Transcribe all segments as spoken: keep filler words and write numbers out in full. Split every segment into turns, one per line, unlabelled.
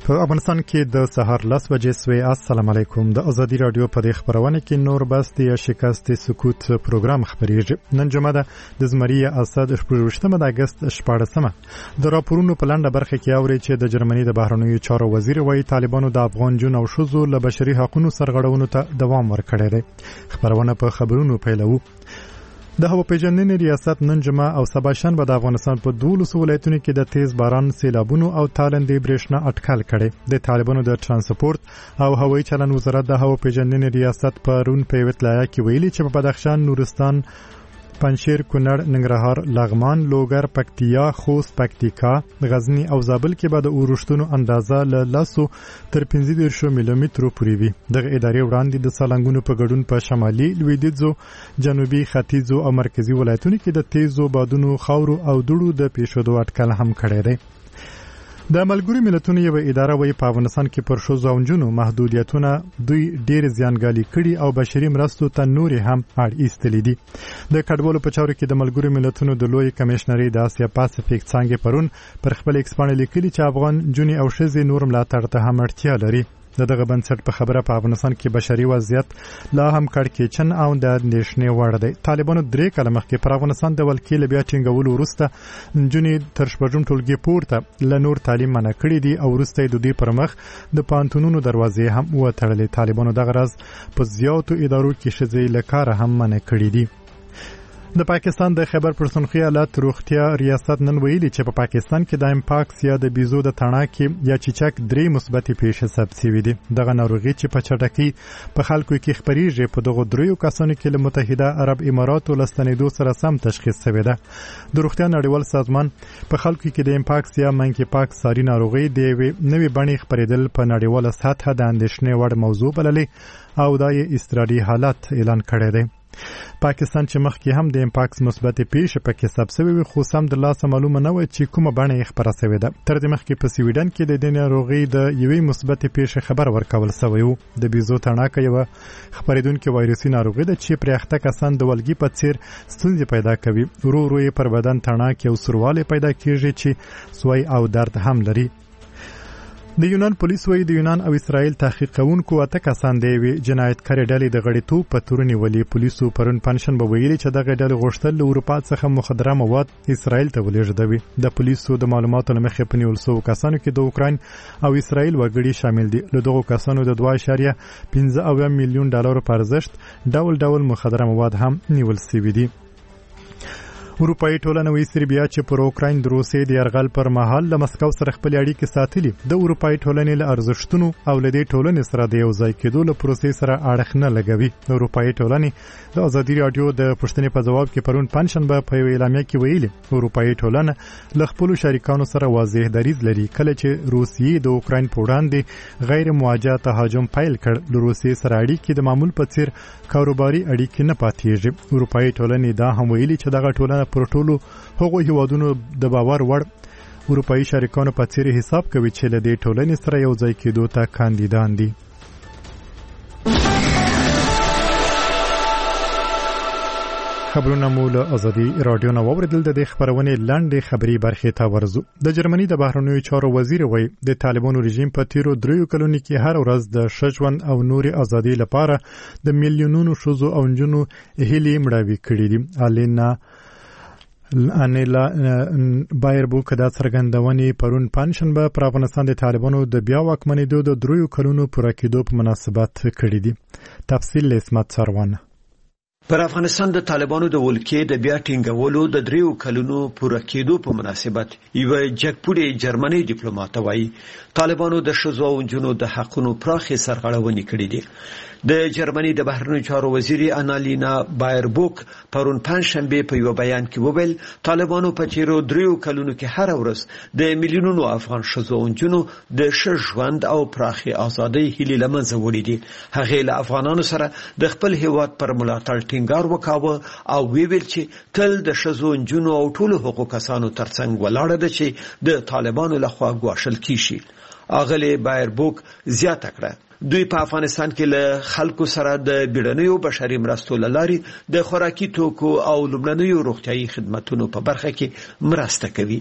په افغانستان کې د سهار لس بجې سوې. السلام علیکم. د ازادي رادیو په دې خبرونه کې نور بس د شکست سکوت پروګرام خبرېږي. نن جمعه ده د زمري اسد شپږم د اگست شپاړسمه. د راپورونو په لنډه برخه کې اوري چې د جرمني د بهرنیو چارو وزیر وايي طالبانو د افغان جون او شذو له بشري حقوقو سرغړونو ته دوام ورکړی دی. خبرونه په خبرونو پیلو. د هوا پیژندنې ریاست نن جمعه او سبا شنبه د افغانستان په دولسو ولایتونو کې د تیز باران، سیلابونو او تالندې برېښنا اټکل کړي. د طالبانو د ترانسپورت او هوایي چلند وزارت د هوا پیژندنې ریاست پرون په ویټلایا کې ویلي چې په بدخشان، نورستان، پنجشیر، کونړ، ننګرهار، لغمان، لوګر، پکتیا، خوست، پکتیکا، غزنی او زابل کې به د اورښتونو اندازه له لسو تر پنځه دېرش میلیمترو پورې وي. دغه ادارې وړاندې د سالنګونو په ګډون په شمالي، لویدیځو، جنوبي، ختیځو او مرکزي ولایتونو کې د تیزو بادونو، خاورو او دوړو د پیښېدو اټکل هم کړی دی. د ملګرو ملتونو یو اداره وايي په افغانستان کې پر ښځو او نجونو محدودیتونه دوی ډېر زیانګالي کړي او بشري مرستو ته نورې هم اړ ایستلې دي. د کډوالو په چارو کې د ملګرو ملتونو د لوی کمشنري د اسیا پاسفیک څانګې پرون پر خپل ایکس باندې لیکلي چې افغان نجونې او ښځې نور ملاتړ ته هم اړتیا لري. دغه بنسټ په خبره په افغانستان کې بشري وضعیت لا هم کړکېچن او د اندېښنې وړ دی. طالبانو درې کاله مخکې پر افغانستان د ولکې له بیا ټینګولو وروسته نجونې تر شپږم ټولګي پورته له نور تعلیم منع کړي دي او وروسته یې د دوی پر مخ د پوهنتونونو دروازې هم وتړلې. طالبانو دغه راز په زیاتو ادارو کې ښځې له کاره هم منع کړي دي. د پاکستان د خیبر پښتونخوا ایالت روغتیا ریاست نن ویلي چې په پا پاکستان کې د امپاکس یا د بیزو د تڼاکې یا چیچک درې مثبتې پیښې ثبت شوي دي. دغه ناروغي چې په چټکۍ په خلکو کې خپریږي په دغه دریو کسانو کې له متحده عرب اماراتو له ستنېدو سره سم تشخیص شوی ده. د روغتیا نړیوال سازمان په خلکو کې د امپاکس یا منکی پاکس ساري ناروغي د یوې نوې بڼې خپرېدل په نړیواله سطحه د اندېښنې وړ موضوع بللې او دا یې اضطراري حالت اعلان کړی دی. پاکستان چې مخکې هم د امپاکس مثبتې پیښې پکې ثبت شوې وي خو سم د لاسه معلومه نه وه چې کومه بڼه یې خپره شوې ده. تر دې مخکې په سویډن کې د دې ناروغۍ د یوې مثبتې پیښې خبر ورکول شوی و. د بیزو تڼاکه یوه خپرېدونکې وایرسي ناروغي ده چې پرې اخته کسان د ولګي په څېر ستونزې پیدا کوي. ورو ورو یې پر بدن تڼاکې او سوروالی پیدا کېږي چې سوی او درد هم لري. د یونان پولیس وايي د یونان او اسرائیل تحقیق کوونکو اته کسان د یوې جنایتکارې ډلې د غړیتوب په تور نیولي. پولیسو پرون پنجشنبه ویلي چې دغه ډلې غوښتل له اروپا څخه مخدره مواد اسرائیل ته ولېږدوي. د پولیسو د معلوماتو له مخې په نیول شوو کسانو کې د اوکراین او اسرائیل وګړي شامل دي. له دغو کسانو د دوه اعشاریه پنځه اویا میلیون ډالرو په ارزښت ډول ډول مخدره مواد هم نیول شوي دي. اروپایي ټولنه وایي سربیا چې پر اوکراین د روسیې د یرغل پر مهال له مسکو سره خپل اړیکې ساتلي د اروپایي ټولنې له ارزښتونو او له دې ټولنې سره د یو ځای کېدو له پروسې سره اړخ نه لګوي. د اروپایي ټولنې د ازادي راډیو د پوښتنې په ځواب کې پرون پنجشنبه په یوه اعلامیه کې ویلي اروپایي ټولنه له خپلو شریکانو سره واضح دریځ لري. کله چې روسیې د اوکراین په وړاندې غیر مواجه تهاجم پیل کړ له روسیې سره اړیکې د معمول په څیر کاروباري اړیکې نه پاتېږي. اروپایي ټولنې دا هم ویلي چې دغه ټولنه پر ټولو هغو هیوادونو د باور وړ اروپایي شریکانو په څیر حساب کوي چې له دې ټولنې سره یو ځای کېدو ته کاندیدان دي. خبرونه مو له ازادي راډیو نه واوریدل. د دې خبرونې لنډې خبري برخې ته ورځو. د جرمني د بهرنیو چارو وزیر وايي د طالبانو رژیم په تیرو دریو کلونو کې هر ورځ د ښځوند او نوري ازادي لپاره د میلیونونو ښځو او نجونو هیلې مړاوي کړې دي. الینا انیلا بایربوک دا څرګندونې پرون پنجشنبه پر افغانستان د طالبانو د بیا واکمنېدو د دریو کلونو پوره کېدو په مناسبت کړې دي. تفصیل له اسمت سروان.
پر افغانستان د طالبانو د ولکې د بیا ټینګولو د دریو کلونو پوره کېدو په مناسبت یو جګپوړي جرمني ډیپلوماټ وایي طالبانو د ښځو او نجونو د حقونو پراخې سرغړونې کړې دي. د جرمني د بهرنیو چارو وزیر انالینا بایربوک پرون پنجشنبه په یو بیان کې وویل طالبانو په تیرو دریو کلونو کې هر ورځ د میلیونونو افغان ښځو او نجونو د ښه ژوند او پراخې ازادۍ هیلې له منځه وړي دي. هغې له افغانانو سره د خپل هیواد پر ملاتړ ټینګار وکاوه او ویل چې تل د ښځو نجونو او ټولو حقوقو کسانو ترڅنګ ولاړه ده چې د طالبانو لخوا ګواښل کیږي. اغلی بایربوک زیاته کړه دوی په افغانستان کې له خلکو سره د بیړنیو بشري مرستو لاري د خوراکي توکو او لومړنیو روغتيایي خدماتو په برخه کې مرسته کوي.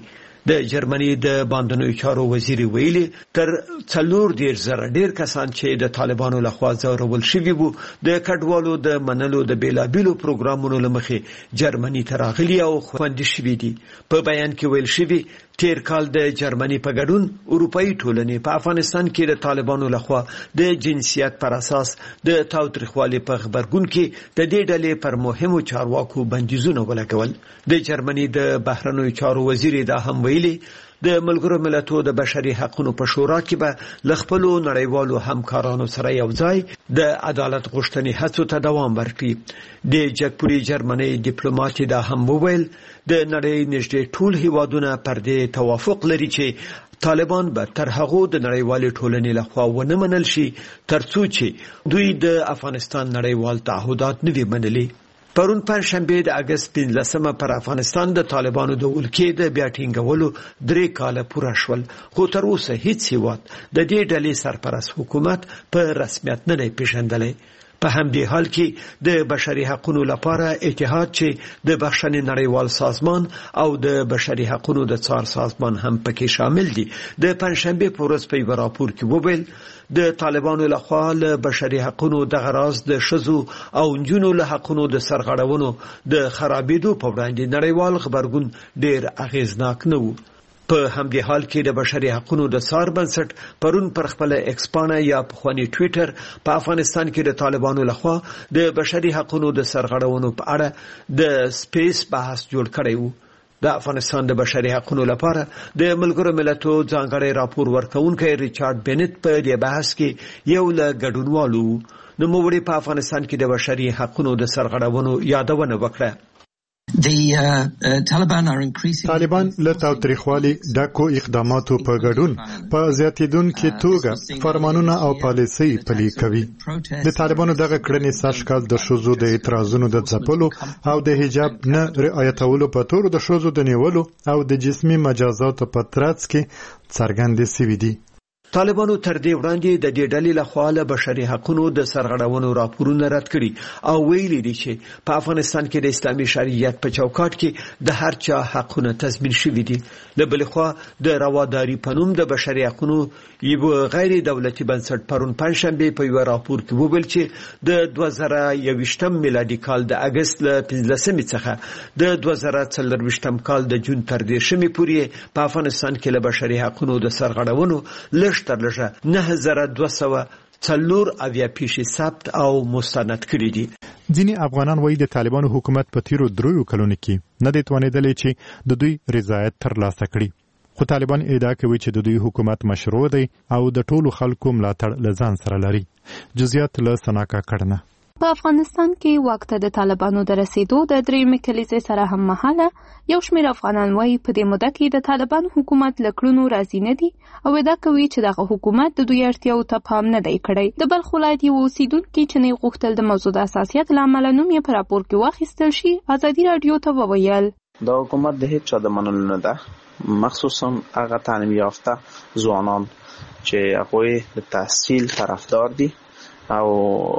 د جرمني د باندنوي چارو وزیر ویلي تر څلور ډیر زره ډیر کسان چې د طالبانو لخوا ځورول شوي وو د کډوالو د منلو د بیلابیلو پروګرامونو لمخې جرمني ته راغلي او خوندي شوي دي. په بیان کې ویل شوي تیر کال د جرمني په ګډون اروپאי ټولنې په افغانستان کې د طالبانو لخوا د جنسیت پر اساس د تاوتریخوالي په خبرګون کې د دې ډلې پر مهمو چارواکو بندیزونه ولګول. د جرمني د بهرنیو چارو وزیر دا هم ویلي د ملګرو ملتونو د بشري حقوقو په شورا کې به لخپلو نړیوالو همکارانو سره یو ځای د عدالت غوښتنې هڅو ته دوام ورکړي. د جګپوري جرمني ډیپلوماټ دا هم وویل د نړۍ نږدې ټول هیوادونه پر دې توافق لري چې طالبان به تر هغه د نړیوالې ټولنې لخوا ونه منل شي ترڅو چې دوی د افغانستان نړیوال تعهدات نه وي منلي. پرون پنځشنبه د اگست پنځلسمه پر افغانستان د طالبانو د ولکې د بیا ټینګولو درې کاله پوره شول، خو تر اوسه هیڅ هیواد د دې ډلې سرپرست حکومت په رسمیت نه دی پیژندلی. په همدې حال کې د بشري حقوقو لپاره اتحاد چې د بخښنې نړیوال سازمان او د بشري حقوقو د څار سازمان هم پکې شامل دي د پنځشنبه په ورځ په یو راپور کې وویل د طالبانو لخوا له بشري حقوقو د غراز د شذو او نجونو له حقوقو د سرغړونو د خرابېدو په وړاندې نړیوال خبرګون ډېر اغیزناک نه و. په همدې حال کې د بشري حقوقو د څار بنسټ پرون پر خپل ایکس پاڼه یا پخوانی ټویټر په افغانستان کې د طالبانو لخوا د بشري حقوقو د سرغړونو په اړه د سپیس بحث جوړ کړی و. د افغانستان د بشري حقوقو لپاره د ملګرو ملتونو ځانګړی راپور ورکونکي ریچارډ بنت په دې بحث کې یو له ګډونوالو نو موږ په افغانستان کې د بشري حقوقو د سرغړونو یادونه وکړه.
The uh, uh, Taliban are increasing
طالبان له تاوتریخوالي ډکو اقداماتو په ګډون په زیاتیدونکو توګه فرمانونه او پالیسي پلي کوي. د طالبانو دغه کړنې سږکال د ښځو د اعتراضونو د ځپلو او د حجاب نه رعایتولو په تور د ښځو د نیولو او د جسمي مجازاتو په ترڅ کې څرګندې شوې دي.
طالبانو تر دې وړاندې د دې ډلې لخوا له بشري حقوقو د سرغړونو راپورونه رد کړي او ویلي دي چې په افغانستان کې د اسلامي شریعت په چوکاټ کې د هر چا حقونه تضمین شوي دي. له بل خوا د رواداري په نوم د بشري حقوقو یو غیر دولتي بنسټ پرون پنځشنبه په یو راپور کې وویل چې د دوه زره یوویشتم میلادي کال د اگست له پنځلسمې څخه د دوه زره څلرویشتم کال د جون تر دیرشمې پورې په افغانستان کې له بشري حقوقو د سرغړونو لږ تر لږه نه زره دوه سوه څلور اویا پیښې ثبت او مستند کړي دي.
ځینې افغانان وایي د طالبانو حکومت په تیرو دریو کلونو کې نه دی توانېدلی چې د دوی رضایت ترلاسه کړي، خو طالبان ادعا کوي چې د دوی حکومت مشروع دی او د ټولو خلکو ملاتړ له ځان سره لري. جزئیات له سناکا کړنه.
په افغانستان کې وخت د طالبانو د رسیدو د درېیمې کلیزې سره هم مهاله یو شمېر افغانان وایي په دې موده کې د طالبانو حکومت له کړنو راضي نه دي او ادعا کوي چې دغه حکومت د دوی اړتیاو ته پام نه دی کړی. د بلخ ولایت یو اوسیدونکي چې نه غوښتل د موضوع د حساسیت له امله نوم یې په راپور کې واخیستل شي ازادي راډیو ته وویل
دا حکومت د هیڅ چا د منلو نه ده، مخصوصا هغه تعلیم یافته ځوانان چې هغوی د تحصیل طرفدار دي او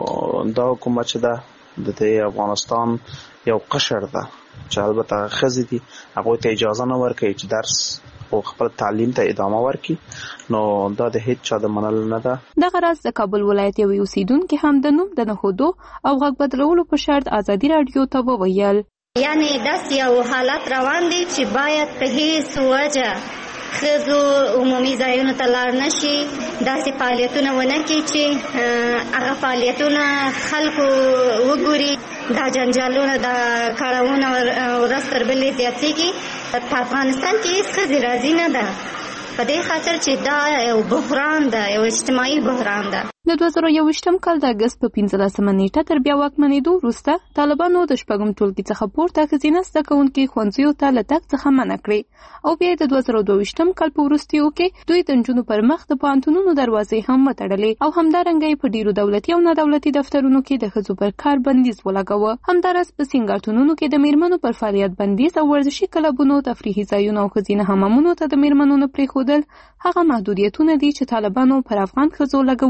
دا حکومت چې ده د افغانستان یو قشر ده چې البته ښځې دي هغوی ته اجازه نه ورکوي چې درس او خپل تعلیم ته ادامه ورکړي، نو دا د هیڅ چا د منلو نه ده.
دغه راز د کابل ولایت یو اوسیدونکي هم د نوم د نښودو او غږ بدلولو په شرط ازادي راډیو ته وویل
یعنی داسې یو حالت روان دی چې باید په هیڅ وجه ښځو عمومي ځایونو ته لاړ نه شي، داسې فعالیتونه ونه کړي چې هغه فعالیتونه خلکو وګوري. دا جنجالونه دا کړاوونه ورځ تر بلې زیاتېږي. په افغانستان کې هېڅ ښځې راضي نه ده په دې خاطر چې دا یو بحران ده، یو اجتماعي بحران ده.
د دوه زره یوویشتم کال د اګست په پنځلسمه نیټه تر بیا واکمنېدو وروسته طالبانو د شپږم ټولګي څخه پورته ښځینه زده کوونکي ښوونځیو ته له تګ څخه منع کړې او بیا د دوه زره دوه ویشتم کال په وروستیو کې دوی د نجونو پر مخ د پوهنتونونو دروازې هم وتړلې او همدارنګه یې په ډیرو دولتي او نادولتي دفترونو کې د ښځو پر کار بندیز ولګاوه. همداراز په سینګارتونونو کې د میرمنو پر فعالیت بندیز او ورزشي کلبونو، تفریحي ځایونو او ښځینه حمامونو ته د میرمنو نه پرېښودل هغه محدودیتونه دي چې طالبانو پر افغان ښځو لګولي دي.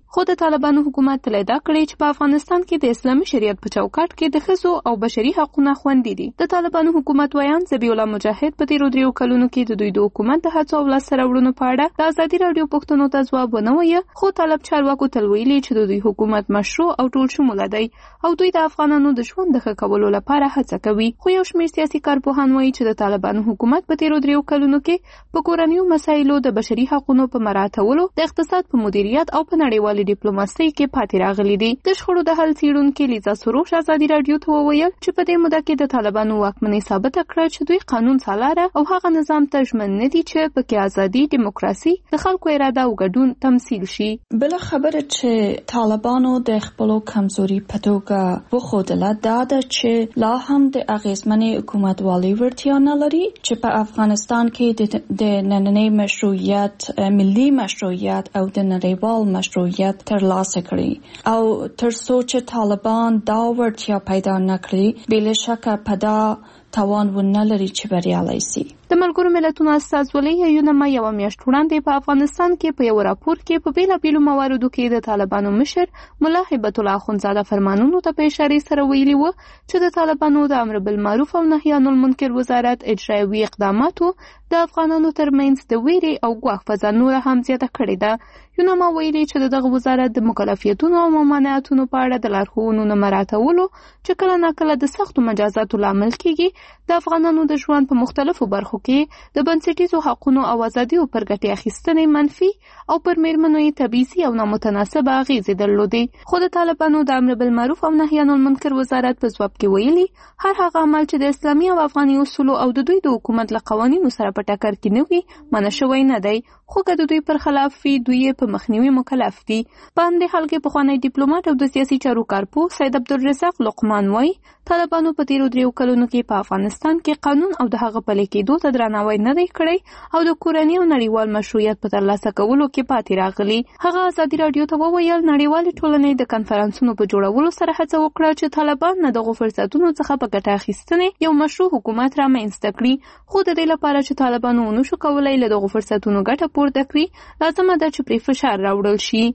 خو د طالبانو حکومت تل ادعا کړې چې په افغانستان کې د اسلامي شریعت په چوکاټ کې د ښځو او بشري حقوقو خوندي دي. د طالبانو حکومت ویان ذبیح الله مجاهد په تیرو دریو کلونو کې د دوی د حکومت د هڅو او لاسته راوړنو په اړه د ازادي راډیو پوښتنو ته ځواب ونه وایه، خو طالب چارواکو تل ویلي چې د دوی حکومت مشروع او ټول شموله دی او دوی د افغانانو د ژوند د ښه کولو لپاره هڅه کوي. خو یو شمېر سیاسي کارپوهان وایي چې د طالبانو حکومت په تیرو دریو کلونو کې په کورنیو مسایلو د بشري حقوقو په مراعاتولو، د اقتصاد په مدیریت او په نړیوالې ډیپلوماسۍ کې پاتې راغلي دي. د شخړو د حل څېړونکي لیزا سروش ازادي راډیو ته وویل چې په دې موده کې د طالبانو واکمنۍ ثابته کړه چې دوی قانون سالاره او هغه نظام ته ژمن نه دي چې پکې ازادي، ډیموکراسي، د خلکو اراده او ګډون تمثیل شي.
بل خبره چې طالبانو د خپلو کمزوري په توګه وښودله دا ده چې لا هم د اغیزمنې حکومتوالۍ وړتیا نه لري چې په افغانستان کې د نننۍ مشروعیت، ملي مشروعیت او د نړیوال مشروعیت ترلاسه کړي او تر څو چې طالبان دا وړتیا پیدا نه کړي بې شکه په دا توان ونه لري چې بریالی سي.
د ملګرو ملتونو استازولۍ یونما یوه میاشت وړاندې په افغانستان کې په یو راپور کې په بیلابیلو مواردو کې د طالبانو مشر ملا هیبت الله اخندزاده فرمانونو ته په اشارې سره ویلي و چې د طالبانو د امر بالمعروف او نهي عن المنکر وزارت اجرایوي اقداماتو د افغانانو ترمنځ د ویرې او ګواښ فضا نوره هم زیاته کړې ده. یونما ویلي چې دغه وزارت د مکلفیتونو او ممانعتونو په اړه د لارښوونو نه مراعاتولو چې کله ناکله د سختو مجازاتو لامل کیږي د افغانانو د ژوند په مختلفو برخو کې د بنسټیزو حقونو او ازادیو پر ګټې اخیستنې منفي او پر میرمنو یې تبعیضي او نامتناسبه اغیزې درلودې. خو د طالبانو د امر بالمعروف او نهي عن المنکر وزارت په ځواب کې ویلي هر هغه عمل چې د اسلامي او افغاني اصولو او د دوی د حکومت له قوانینو سره په ټکر کې نه وي منع شوی نه دی، خو که د دوی پر خلاف وي دوی یې په مخنیوي مکلف دي. په همدې حال کې پخوانی ډیپلوماټ او د سیاسي چارو کارپوه سید عبدالرزاق لقمان وایي طالبانو په تیرو دریو کلونو کې په افغانستان کې قانون او د هغه پلي کېدو ته درناوی نه دی کړی او د کورني او نړیوال مشروعیت په ترلاسه کولو کې پاتې راغلي. هغه ازادي راډیو ته وویل نړیوالې ټولنې د کنفرانسونو په جوړولو سره هڅه وکړه چې طالبان نه دغو فرصتونو څخه په ګټه اخیستنې یو مشروع حکومت رامنځته کړي، خو د دې لپاره چې طالبانو ونه شو کولی له دغو فرصتونو ګټه پورته کړي لازمه ده چې پرې فشار راوړل شي.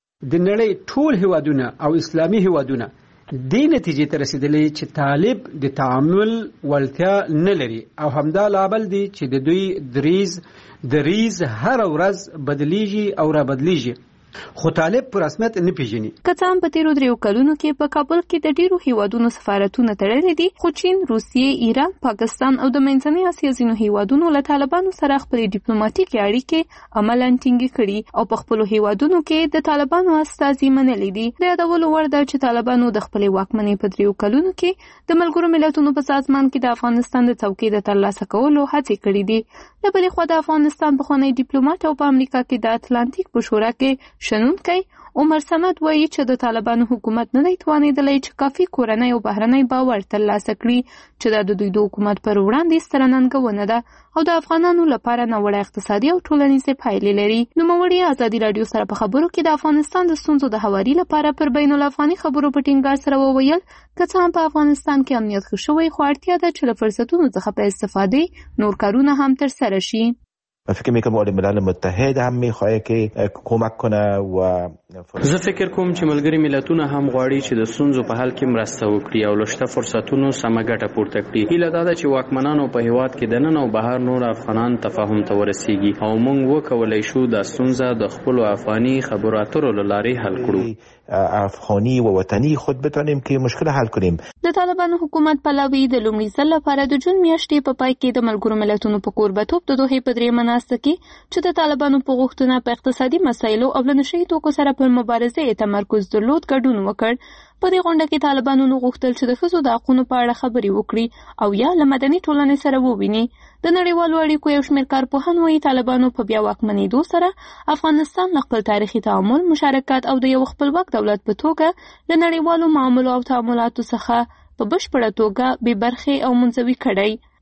د نړۍ ټول هیوادونه او اسلامي هیوادونه دې نتیجې ته رسیدلې چې طالب د تعامل وړتیا نه لري او همدا لامل دی چې د دوی دریز دریز هر ورځ بدلیږي او را بدلیږي، خو طالب په رسمیت نه پیژني.
که څه هم په تیرو دریو کلونو کې په کابل کې د ډیرو هیوادونو سفارتونه تړلي دي، خو چین، روسیې، ایران، پاکستان او د منځنۍ اسیا ځینو هیوادونو له طالبانو سره خپلې ډیپلوماټیکې اړیکې عملاً ټینګې کړي او په خپلو هیوادونو کې د طالبانو استازي منلي دي. د یادولو وړ ده چې طالبانو د خپلې واکمنۍ په دریو کلونو کې د ملګرو ملتونو په سازمان کې د افغانستان د څوکۍ د ترلاسه کولو هڅې کړې دي. د بلې خوا د افغانستان پخوانی ډیپلوماټ او په امریکا کې د اتلانتیک په شورا کې شنونکی عمر صمد وایي چې د طالبانو حکومت نه دی توانېدلی چې کافي کورنی او بهرنی باور ترلاسه کړي چې دا د دوی د حکومت پر وړاندې ستره ننګونه ده او د افغانانو لپاره ناوړه اقتصادي او ټولنیزې پایلې لري. نوموړي ازادي راډیو سره په خبرو کې د افغانستان د ستونزو د هواري لپاره پر بین الافغاني خبرو په ټینګار سره وویل که څه هم په افغانستان کې امنیت ښه شوی خو اړتیا ده چې له فرصتونو څخه په استفادې نور کارونه هم ترسره شي.
فکر میکنم اول ملل متحد هم میخواه که کمک کنه و
زه فکر کوم چې ملګري ملتونه هم غواړي چې د ستونزو په حل کې مرسته وکړي او له شته فرصتونو سمه ګټه پورته کړي. هیله دا ده چې واکمنانو په هیواد کې دننه او بهر نور افغانان تفاهم ته ورسیږي او موږ وکولای شو دا ستونزه د خپلو افغاني خبرو اترو له لارې حل کړو.
افغاني و وطني خود بتونیم که مشکل حل کنیم.
د طالبانو حکومت پلاوی د لومړي ځل لپاره د جون میاشتې په پای کې د ملګرو ملتونو په کوربتوب د دوحې په درېیمه ناسته کې چې د طالبانو په غوښتنه په اقتصادي مسایلو او له نشه یي توکو سره پر مبارزې تمرکز درلود ګډون وکړ. په دې غونډه کې طالبانو غوښتل چې د ښځو د حقونو په اړه خبرې وکړي او یا له مدني ټولنې سره وویني. د نړیوالو اړیکو یو شمېر کارپوهان وایي طالبانو په بیا واکمنېدو سره افغانستان له خپل تاریخي تعامل، مشارکت او د یو خپلواک دولت په توګه له نړیوالو معاملو او تعاملاتو څخه په بشپړه توګه بې برخې او منزوي کړی.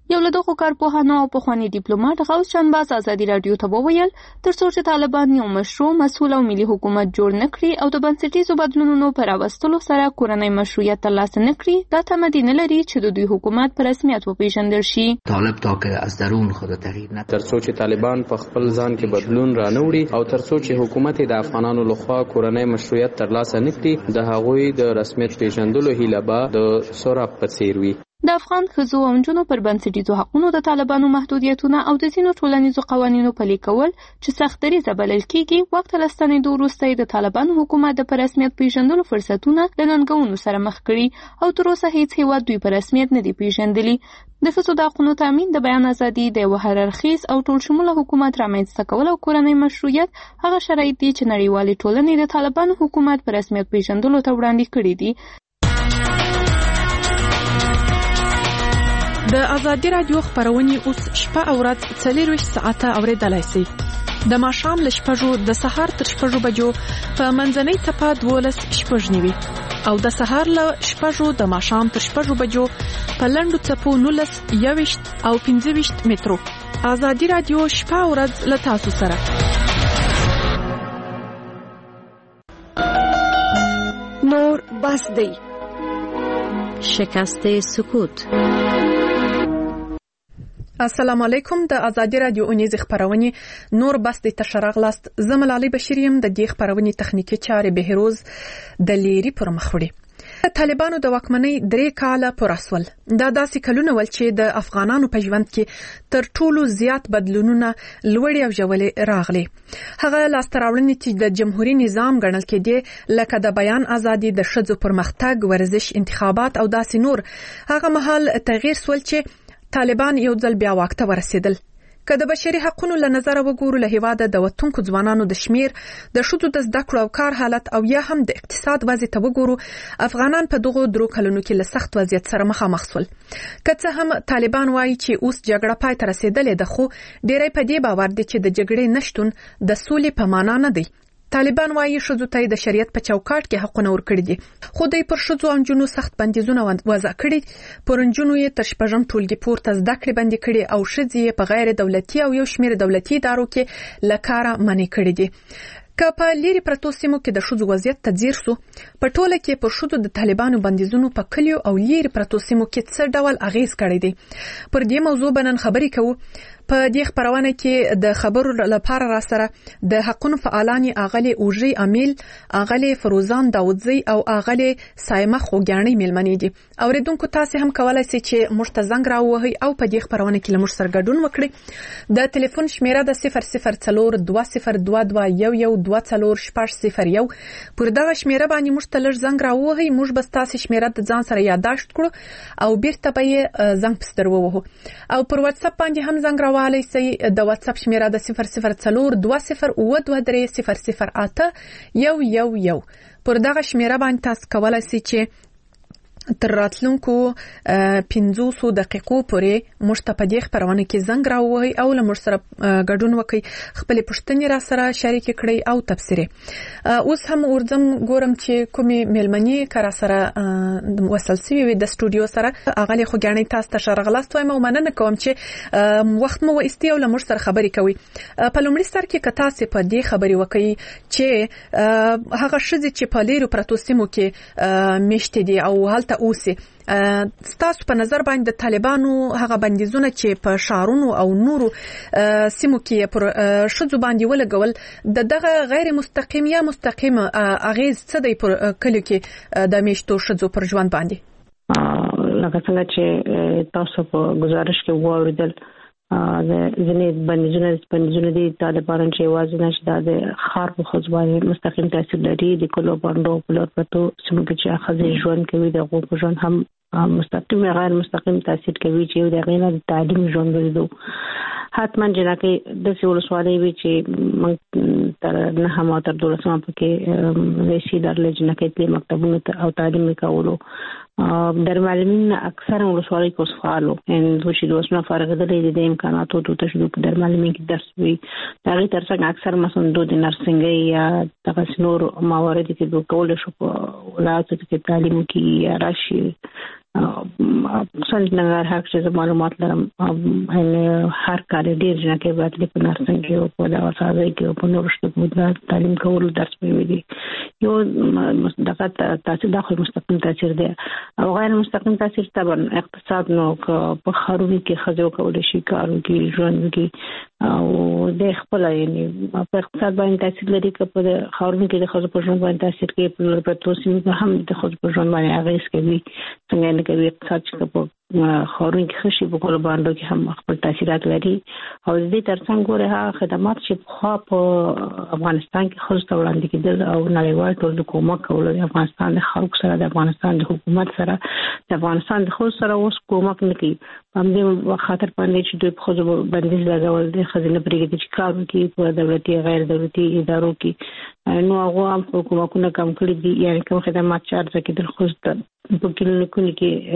یو له دغو کارپوهانو او پخواني ډیپلوماټ غوث شنباز ازادي راډیو ته وویل ترڅو چې طالبان یو مشروع مسؤل او ملي حکومت جوړ نه کړي او د بنسټیزو بدلونونو پر راوستلو سره کورنۍ مشروعیت ترلاسه نه کړي دا تمه نه لري چې د دوی حکومت په رسمیت وپیژندل شي.
طالب تا که از درون خود تغییر نه
ترڅو چې طالبان په خپل ځان کې بدلون را نه وړي او ترڅو چې حکومت د افغانانو لخوا کورنۍ مشروعیت ترلاسه نه کړي د هغوی د رسمیت پیژندلو هیله به د سوراب په څیر وي.
د افغان ښځو او نجونو پر بنسټیزو حقونو د طالبانو محدودیتونه او د ځینو ټولنیزو قوانینو پلي کول چې سختدریزه بلل کېږي وخت له ستنېدو وروسته د طالبانو حکومت د په رسمیت پیژندلو فرصتونه له ننګونو سره مخ کړي او تر اوسه هیڅ هیواد دوی په رسمیت نه دي پیژندلي. د ښځو د حقونو تامین د بیان ازادي د یوه هررخیز او ټولشموله حکومت رامنځته کول او کورنۍ مشروعیت هغه شرایط دي چې نړیوالې ټولنې د طالبانو حکومت په رسمیت پیژندلو ته وړاندې کړي دي.
د ازادي راډیو خبرونه اوس شپه او ورځ څلور ساعته اوریدلای شئ. د ماښام له شپږو د سهار تر شپږو بجو په منځنۍ ټپه دولس شپږ نیوي او د سهار له شپږو د ماښام تر شپږو بجو په لنډو ټپو نولس یويشت او پنځه ویشت مترو. ازادي راډیو شپه او ورځ له تاسو سره.
نور بس دی.
شکست سکوت.
السلام علیکم. د ازادي راډیو اونیز خبرونه نور بس د تشرغ لاست زملالي بشریم د دې خبرونه تخنیکی چارې بهروز د لیری پر مخوړي. طالبانو د واکمنۍ درې کاله پر اسول دا داسې کلونه ول چې د افغانانو په ژوند کې تر ټولو زیات بدلونونه لوړې او ژورې راغلي. هغه لاستراوړنې چې د جمهوریت نظام ګڼل کېدي لکه د بیان ازادي د ښځو پرمختګ ورزش انتخابات او داسې نور هغه مهال تغییر سول چې طالبان یو ځل بیا واک ته ورسېدل. که د بشري حقوقو له نظر وګورو له هیواده د وطنکو ځوانانو د شمیر د شذو د زده کړو او کار حالت او یا هم د اقتصاد وضعیت ته وګورو افغانان په دغه درو کلونو کې له سخت وضعیت سره مخامخ شول. که څه هم طالبان وایي چې اوس جګړه پای ته رسیدلې ده خو ډېری په دې باور دي چې د جګړې نشټون د سولې په معنا نه دی. طالبان وایي ښځو ته د شریعت په چوکاټ کې حقونه ورکړي دي خو دوی پر ښځو او نجونو سخت بندیزونه وضع کړي. پر نجونو یې تر شپږم ټولګي پورته زده کړې بندي کړي او ښځې یې په غیر دولتي او یو شمېر دولتي ادارو کې له کاره منع کړي دي. که په لیري پرتو سیمو کې د ښځو وضعیت ته ځیر سو په ټوله کې پر ښځو د طالبانو بندیزونو په کلیو او لیري پرتو سیمو کې څه ډول اغیز کړی دی. پر دې موضوع بنن خبرې کوو. په دې خبرونه کې د خبرو لپاره را سره د حقوقو فعالان اغلی اوجي امیل اغلی فروزان داودزی او اغلی سایمه خوګانی ملمنې دي. اوریدونکو تاسو هم کولای شئ چې موږ ته زنګ راووهئ او په دې خبرونه کې لمر سره ګډون وکړئ. د ټلیفون شمیره د صفر صفر څلور دوه صفر دوه دوه یو یو دوه څلور شپږ صفر یو. پر دغه شمیره باندې موږ ته لږ زنګ راووهئ موږ به تاسو شمیره د ځان سره یادداشت کړو او بیرته به یې زنګ پستر ووهو. او پر واتس اپ باندې هم زنګ والی سي د واتس اپ شمیره د صفر صفر څلور دوه صفر اوه دوه درې صفر صفر اته یو یو یو. پر دغه شمیره باندې تاسو کولای شئ چې تر راتلونکو پنځوسو دقیقو پورې موږ ته په دې خبرونه کې زنګ راووهئ او له موږ سره ګډون وکړئ خپلې پوښتنې را سره شریک کړئ او تبصرې. اوس هم ورځم ګورم چې کومې مېلمنې که را سره وصل سوي وي د سټوډیو سره اغلې خوږیاڼۍ تاسو ته ښه راغلاست وایم او مننه کوم چې وخت مو وایستي او له موږ سره خبرې کوئ. په لومړي سر کې که تاسې په دې خبرې وکړئ چې هغه ښځې چې په لیرو پرتو سیمو کې میشتې دي او هلته اوسي ستاسو په نظر باندې د طالبانو هغه بندیزونه چې په شهرونو او نورو سیمو کې پر ښځو باندې ولګول د دغه غیر مستقیم یا مستقیم اغیز څه دی پر کلیو کې د میشتو ښځو پر ژوند باندې؟
لکه څنګه چې تاسو په گزارش کې واوریدل د ځینې بندیزونه بندیزونه دي طالبانو چې یوازې نشي د خار په ښځو باندې مستقیم تاثیر لري. د کلو باندې په لور پرتو سیمو کې چې ښځې ژوند کوي د هغو په ژوند هم مستقیم یا غیر مستقیم تاثیر کوي چې د هغې نه د تعلیم ژوند ولرو. حتما جنکه د سی ولسوالۍ وی چې موږ تر نه هم تر دولسمه پکې ریشي درلې جنکه د مکتبونو او تعلیم کولو در معلمین اکثر ولسوالۍ کې وسفالو ان دوی د وسمه فارغېدلې د امکاناتو د تشویق در معلمین کې درس وی دا غي ترڅنګ اکثر مثلا د نرسنګي یا د نور موارد کې د کول شو په ولایتو کې تعلیم کې یا راشي څنګه ننګرهار چې معلومات لرم ان هر کال ډیر جنا کې براتلی په نرسنګ کې او په دوا سازي کې او په نورو شتو تعلیم کول درس ویلي یو دغه تاسو داخل مستقیم تاثیر دی او غیر مستقیم تاثیر طبعا اقتصاد نو په خارونی کې خځو کول شي کارو کې ژوند کې او د خپل یعنی په اقتصاد باندې تاثیر لري چې په خارونی کې د خځو په ژوند باندې تاثیر کوي په پروتوسین هم د خځو په ژوند باندې اغیز کوي څنګه نه کوي اقتصاد چې په خارونی کې خشي په کول باندې کې هم خپل تاثیرات لري او د دې ترڅنګ ګوره خدمات چې خو په افغانستان کې خصوصا وړاندې کېدل او نړیوال ټول کومک کول د افغانستان د خلکو سره د افغانستان د حکومت سره د افغانستان د خلکو سره اوس کومک نه کوي په دې خاطر باندې چې دوی په خو بندیز لګول د خزینه پرېږدي چې کار کوي په دولتي غیر دولتي ادارو کې نو هغه هم حکومتونه کم کړی دي یعنی کوم خدمات چارج کېدل خو په کلینیکونو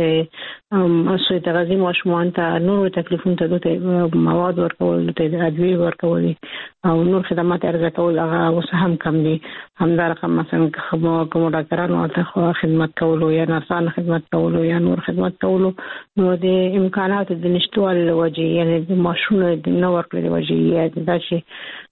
کې مسوي تغذیه ماشومان ته نور تکلیفونه ته د مواد ورکول ته ادویه ورکول او نور خدمات ارزه کول هغه اوس هم کم دي همدار رقم مثلا کوم کوم ډاکټرانو ته خدمت کول یا نرسانو خدمت کول یا نور خدمت کول نو د امکاناتو د نشټوالي وجه یعنی د ماشومانو د نو ورکړې وجه یا د شي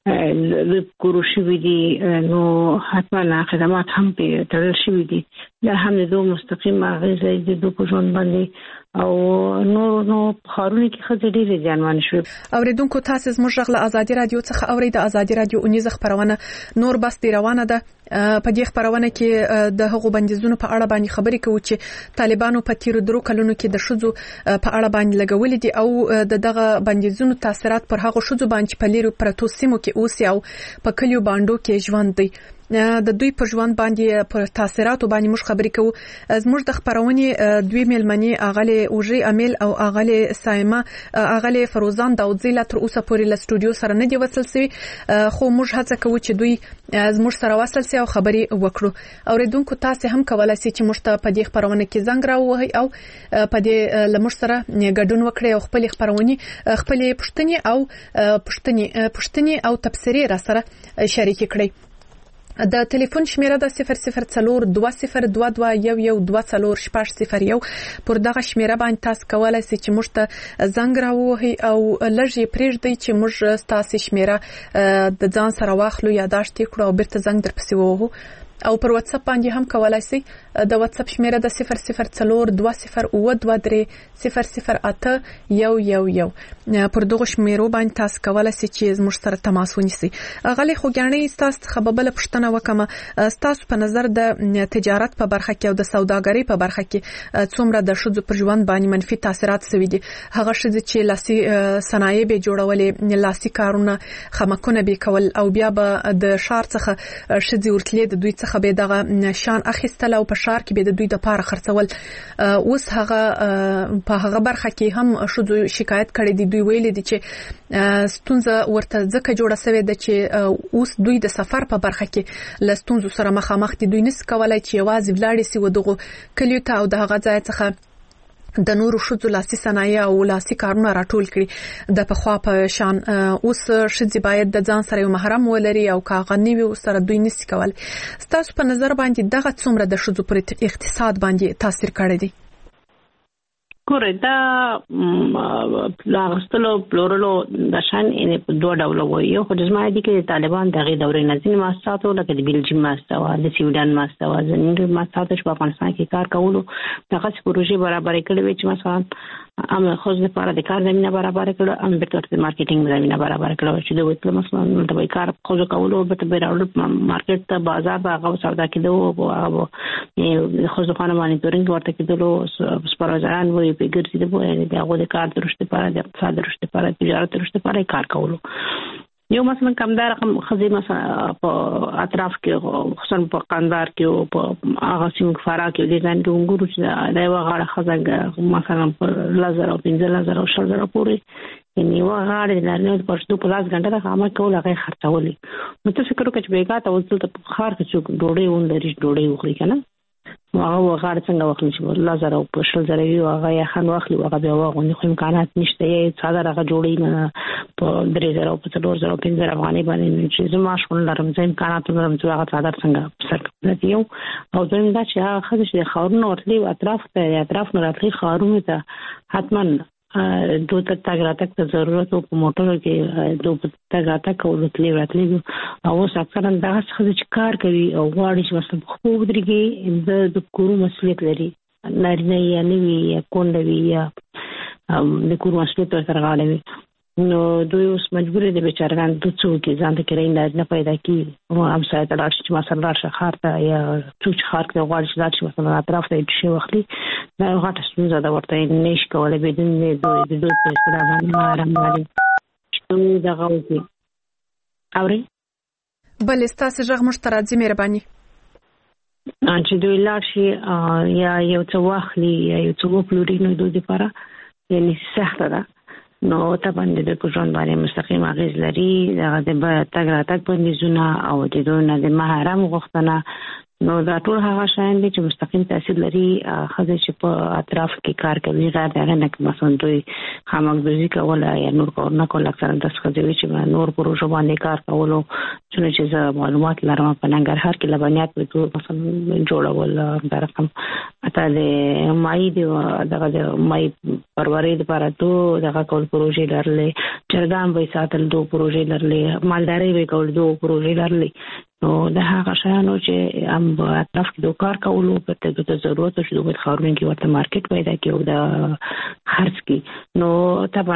د کوروشي وی نو حتما خدمات هم په تړل شوی دي دا هم د دوه مستقیم اغیزه د دوه په ژوند باندې او نور نو خارونی کې خځې ډېرې ځانوان شوې.
اوریدونکو تاسو زموږ غږ له ازادي رادیو څخه اورئ. د ازادي رادیو اونیزه خبرونه نور بس دی روانه ده. په دې خبرونه کې د هغو بندیزونو په اړه باندې خبرې کوي چې طالبانو په تیر درو کلونو کې د شذو په اړه باندې لګولې دي او د دغه بندیزونو تاثیرات پر هغو شذو باندې په لیرو پرتو سیمو کې اوسي او په کلیو باندې کې ژوند دی. د دوی په ژوند باندې پر تاثیرات باندې موږ خبرې کوو. زموږ د خبرونې دوی ملمنې اغلی اوجي امیل او اغلی سایمه اغلی فروزان داودزی لا تر اوسه پورې له سټوډیو سره نه دی وصل سوي خو موږ هڅه کوو چې دوی زموږ سره وصل سي او خبرې وکړو. اوریدونکو تاسو هم کولای شئ چې موږ ته په دې خبرونه کې زنګ راووهئ او په دې لمر سره ګډون وکړئ او خپل خبرونه خپل پښتني او پښتني پښتني او تفسیری را سره شریک کړئ. د ټلیفون شمیره د صفر صفر څلور دوه صفر دوه دوه یو یو دوه څلور شپږ صفر یو پر دغه شمیره باندې تاسو کولای شئ چې موږ ته زنګ راووهئ او لږ پرېږدئ چې موږ تاسو شمیره د ځان سره واخلو یا داشت کړو او بیرته زنګ درپسې ووهو. او پر واتس اپ باندې هم کولای شئ. د واتس اپ شمیره د صفر صفر څلور دوه صفر اوه دوه درې صفر صفر اته یو یو یو پر دغه شمیرو باندې تاسو کولای شئ چې زموږ سره تماس ونیسئ. غلي خوګانې تاسو خبربل پښتنه وکمه تاسو په نظر د تجارت په برخه کې او د سوداګرۍ په برخه کې څومره د شذو پر ژوند باندې منفي تاثیرات سوي دي. هغه شذ چې لاسي صنایع به جوړولې لاسي کارونه خمکونه به کول او بیا به د شار څخه شذي ورتلې د دوی څخه به دغه شان اخیستل او په شار کې به د دوی د پاره خرڅول. اوس هغه په هغه برخه کې هم شذو شکایت کړي دي. دوی ویلي دي چې ستونزه ورته ځکه جوړه شوې ده چې اوس دوی د سفر په برخه کې لستونزو سره مخامخ دي. دوی نس کولای چې یوازې ولاړ سي ودغه کلیو ته او د هغه ځای څخه د نورو شذو لاسي صنایع او لاسي کارونه راټول کړي. د پخوا په شان اوس شذې باید د ځان سره یو محرم ولري او کاغنی وي سره دوی نس کول. ستاسو په نظر باندې دغه څومره د شذو پر اقتصاد باندې تاثیر کړی دی؟
ګوره دا لاغستلو پلورلو د شان ان په دوه ډول وایي. یو خو د زما دي کې طالبان دغه دورې نه ځینې مؤسساتو لکه د بلجیم مؤسسه د سویډن مؤسسه ځینې مؤسسات په افغانستان کې کار کولو دغه پروژې برابر کړې وي چې مثلا ام خو د لپاره د کار زمينه برابر کړو ام بیرته د مارکیټینګ زمينه برابر کړو چې د وکړو مثلا د کار خو کولو به ته بیرته مارکیټ ته بازار هغه سودا کېدو او هغه خو ځخانه مانیټورینګ ورته کېدلو سپارځان وي په ګرځي د بوې د هغه د کار درشته لپاره د اقتصاد درشته لپاره تجارت درشته لپاره کار کولو. یو مثلا کمدار رقم خزي مثلا په اطراف کې خصوصا په قندار کې او په هغه سیمه فرا کې د ځان ګورو چې دا یو غاړه خزانګ مثلا په لزر او پنځه لزر او شل زره پورې یعنی و غاړه د نړۍ په شتو په لاس غنډه خامه کول هغه خرڅولې. نو څه فکر وکړ چې بیګا ته وځل ته خار کې څوک ډوډۍ ون لري ډوډۍ وخوري کنه هغه غاړه څنګه واخلي چې الله زره په شل زره وي هغه یا خان واخلي هغه بیا واغوني خو امکانات نشته یې څادر هغه جوړي نه په درې زره په څلور زره په پنځه زره افغانۍ باندې چې زما شول لرم چې امکانات لرم چې هغه څادر څنګه سر یو او دویم دا چې هغه خدای چې خاورونه ورتلي اطراف ته اطراف نه راتلي خاورونه ته حتما دوه ته تاګ راتګ ته ضرورت او په موټر کې دوه تاګ راتګ او لتلي راتلي او اوس اکثرا دا څه چې کار کوي او غواړي چې مثلا خو ودرېږي د کورو مسؤلیت لري نارینه یا نوی یا کونډه وي یا د کورو مسؤلیت ورسره غاړه وي نو دوی اوس مجبور دي بیچارهان د څو کې ځان ته کړي نه پیدا کی او هم سره تلاش چې مثلا راشه خار ته یا څوک خار ته غواړي چې مثلا اطراف ته شي وخلي دا غټه ستونزه ده ورته نش کولای بدون دوی د دوی په اصطلاح باندې آرام لري چې دا غوږی اوري
بل استاسه ژغ مشترک مهرباني
چې دوی لاشي یا یو څه واخلي یا یو څه وپلوري نو دوی لپاره یعنی سخته ده نو ته باندې د کوژن باندې مستقیم اغیز لري دا د تګ راتګ بندیزونه او د دوی د محرم غوښتنه نو دا ټول هغه شیان دي چې مستقیم تاثیر لري خزه چې په اطراف کې کار کوي غیر دغه نه مثلا دوی خامګدوزي کول یا نور کار نه کول اکثر د څه چې نور پروژه باندې کار کولو چې زه معلومات لرم په ننګرهار کې لبنیات په تو مثلا جوړول دا رقم اته د مای دی دغه د مای پروري لپاره تو دغه کول پروژه لرلې چرګان به ساتل دو پروژه لرلې مالداري به کول دو پروژه لرلې نو دا هغه شانو چې هم په اطراف کې د کار کولو په ته د ضرورت شو د خاورین کې ورته مارکیټ پیدا کیو دا خرڅ کی نو طبعا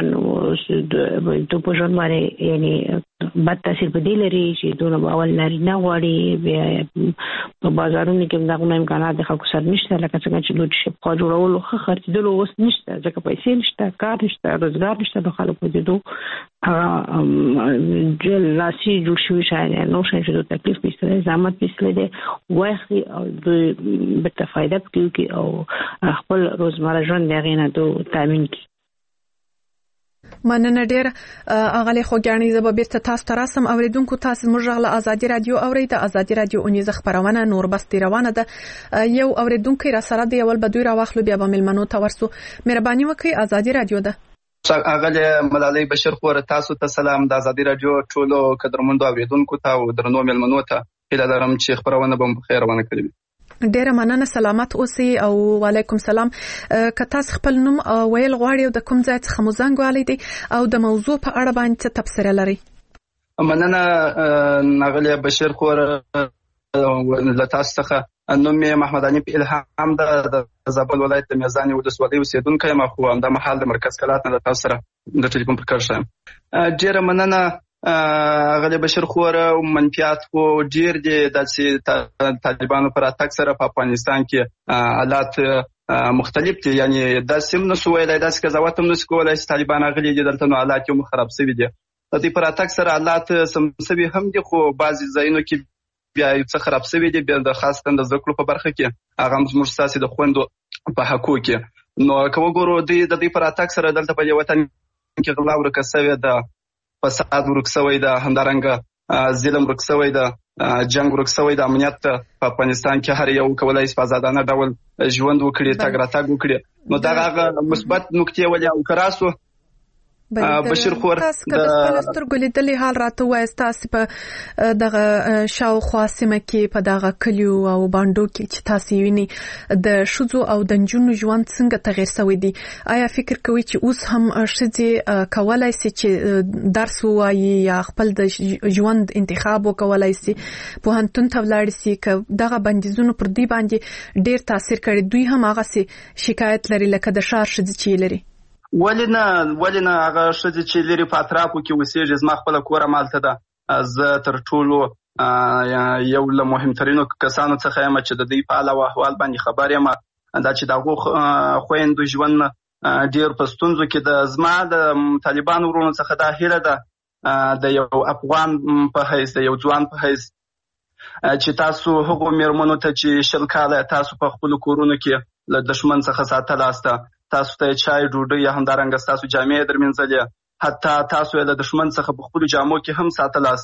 د پوجن باندې یعنی بد تاثیر په دې لري چې دونه اول لري نه غواړي په بازارونو کې دغه امکانات د خلکو سره نشته لکه څنګه چې دوی شپ کا جوړول خو خرڅېدل اوس نشته ځکه پیسې نشته کار نشته روزګار نشته د خلکو د دوه هغه جل لاسي جوړ شوی شاید نو شاید د تکلیف پیسې زحمت پیسې ده واخلي او د به فائدہ کوي او خپل روزمره ژوند دغه نه دوه تامین کوي
مننه ډیر اغلی خوګانی زب بیرته تاسو ته راسم اوریدونکو تاسو موږ غل ازادي رادیو اورید ازادي رادیو اونیز خبرونه نور بس روانه ده یو اوریدونکو را سره دی اول بدوی را واخلو بیا به ملمنو تورسو مهرباني وکړئ ازادي رادیو ده
اغلی ملالۍ بشیر خور تاسو ته سلام د ازادي رادیو ټولو قدرمنو اوریدونکو ته او درنو ملمنو ته هیله لرم چې خبرونه به په خیر ونه کړی
ډیره مننه سلامت اوسئ او وعلیکم سلام که تاسو خپل نوم ویل غواړئ د کوم ځای څخه مو زنګ والی دی او د موضوع په اړه باندې څه تبصره لرئ
مننه ناغلی بشیر خور له تاسو څخه نوم یې محمد حنیف الهام د زابل ولایت د میزانې ولسوالۍ اوسیدونکی یم خو همدا مهال د مرکز کلات نه د تاسو سره د ټلیفون پر کار شم ډیره مننه غلی بشیر خور منفیات خو ډیر دي د طالبانو پر اتاک سره په افغانستان کې حالات مختلف دي یعنی د سیم نو سویلای د قضاوت هم نو کولای چې طالبان غلي دي دلته نو حالات یو خراب شوي دي د دې پر اتاک سره حالات سمسوي هم دي خو بعضی ځایونو کې بیا یو څه خراب شوي دي بیا د خاص تند ذکر په برخه کې هغه موږ ساسي د خويندو په حقوق کې نو کوم ګورو د دې پر اتاک سره دلته په وطن کې غلا ورکسوي د فساد ورکسوي د همدارنګ ظلم ورکسوي د جنگ ورکسوي د امنیت په افغانستان کې هر یو کولای شي په آزادانه ډول ژوند وکړي تګ راتګ وکړي نو دا هغه مثبت نکته ولې او کراسو بشیر خور
تاسو که د خپل سترګو لیدلې حال راته وایي تاسو په دغه شاوخوا سیمه کې په دغه کلیو او باندو کې چې تاسو ویني د شذو او د نجونو ژوند څنګه تغیر شوی دی آیا فکر کوئ چې اوس هم شذې کولای شي چې درس ووایي یا خپل د ژوند انتخاب وکولای شي په هنتون ته ولاړ شي که دغه بندیزونو پر دی باندې ډیر تاثیر کړی دوی هم هغه سي شکایت لري لکه د شار شذې چې لري
ولنه ولنه هغه شذې چې لري په اطرافو کې وسیږي زما خپل کور مالته ده زه تر ټولو یو له مهمترینو کسانو څخه یم چې د دې په اړه احوال باندې خبر یم دا چې دغه خويندو ژوند ډیر په ستونزو کې د زما د طالبان ورونو څخه دا هیله ده د یو افغان په حیث د یو ځوان په حیث چې تاسو هغو میرمنو ته چې شل کاله تاسو په خپل کورونو کې له دشمن څخه ساتل استه تاسو ته چای ډوډۍ یا همدارنګه تاسو جامې درمنځلې حتی تاسو له دشمن څخه په خپل جامو کې هم ساتل استه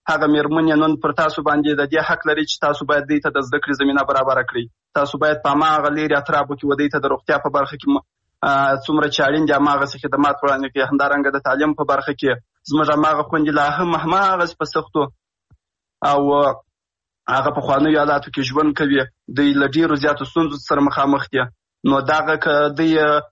هغه میرمنې نن پر تاسو باندې د دې حق لري چې تاسو باید دوی ته د زده کړې زمینه برابره کړئ. تاسو باید په هماغه لیرې اطرافو کې ودی ته د روغتیا په برخه کې څومره چې اړین دي هماغسې خدمات وړاندې کړي. همدارنګه د تعلیم په برخه کې زموږ هماغه خویندې لا هم هماغسې په سختو او هغه پخوانیو حالاتو کې ژوند کوي. دوی له ډېرو زیاتو ستونزو سره مخامخ دي. نو دغه که دوی